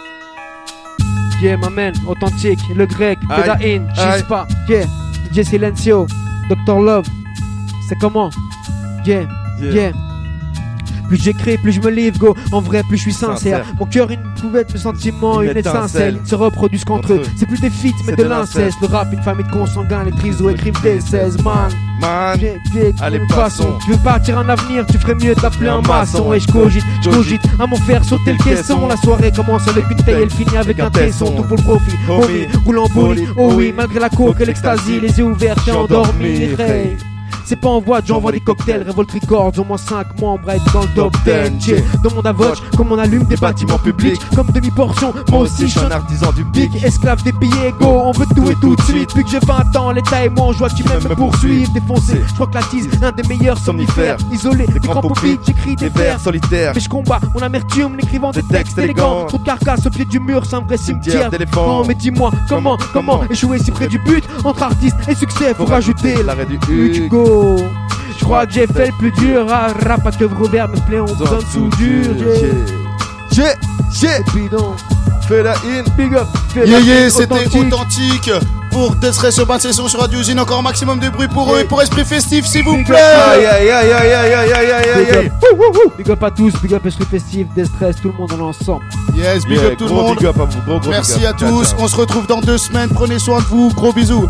Yeah, my man, authentique, le grec, Peda In, Chispa, yeah, D J Silencio, docteur Love, c'est comment? Yeah, yeah, yeah. Plus j'écris, plus je me livre, go. En vrai, plus je suis sincère. sincère. Mon cœur, une pouvette, mes sentiments, une, une étincelle. Ils se reproduisent contre eux. C'est plus des feats, mais de l'inceste. Le rap, une famille de consanguins. Les trisos écrivent des seize, man. Man, allez, passons. Tu veux partir en avenir, tu ferais mieux d'appeler un maçon. Et je cogite, je cogite à m'en faire sauter le caisson. La soirée commence avec une taille, elle finit avec un tesson. Tout pour le profit, homie, roule en bolide. Oh oui, malgré la coke et l'extasie, les yeux ouverts, t'es endormi. C'est pas en boîte, j'envoie des cocktails, Revolt Records, au moins cinq membres à être dans le top dix. Dans mon avoc, comme on allume des bâtiments publics, comme demi-portion, moi aussi je suis un artisan du pic. Esclave des billets, go, on veut tout et tout de suite. Depuis que j'ai vingt ans, l'État et moi, on joue, tu m'aimes me poursuivre, défoncé. Je crois que la tise, un des meilleurs somnifères. Isolé, des grands popites, j'écris des vers solitaires. Mais je combats mon amertume, en écrivant des textes élégants. Trop de carcasses au pied du mur, c'est un vrai cimetière d'éléphants. Mais dis-moi, comment, comment échouer si près du but? Entre artistes et succès, faut rajouter l'arrêt du Hugo. Je crois que j'ai fait le plus dur à rap à queuvre ouvert, me plaît, on besoin de soudure. J'ai, j'ai, bidon, fais la in, big up, yeah, yeah, c'était authentique pour Death sur vingt sessions sur Radio Usine. Encore un maximum de bruit pour eux et pour Esprit Festif, s'il vous plaît. Aïe, aïe, aïe, aïe, aïe, aïe, aïe, aïe, aïe. Big up à tous, big up Esprit Festif, Death, tout le monde en ensemble. Yes, big up tout le monde. Merci à tous, on se retrouve dans deux semaines. Prenez soin de vous, gros bisous.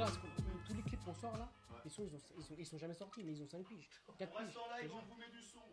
Ils sont, ils, sont, ils sont jamais sortis, mais ils ont cinq piges. quatre piges.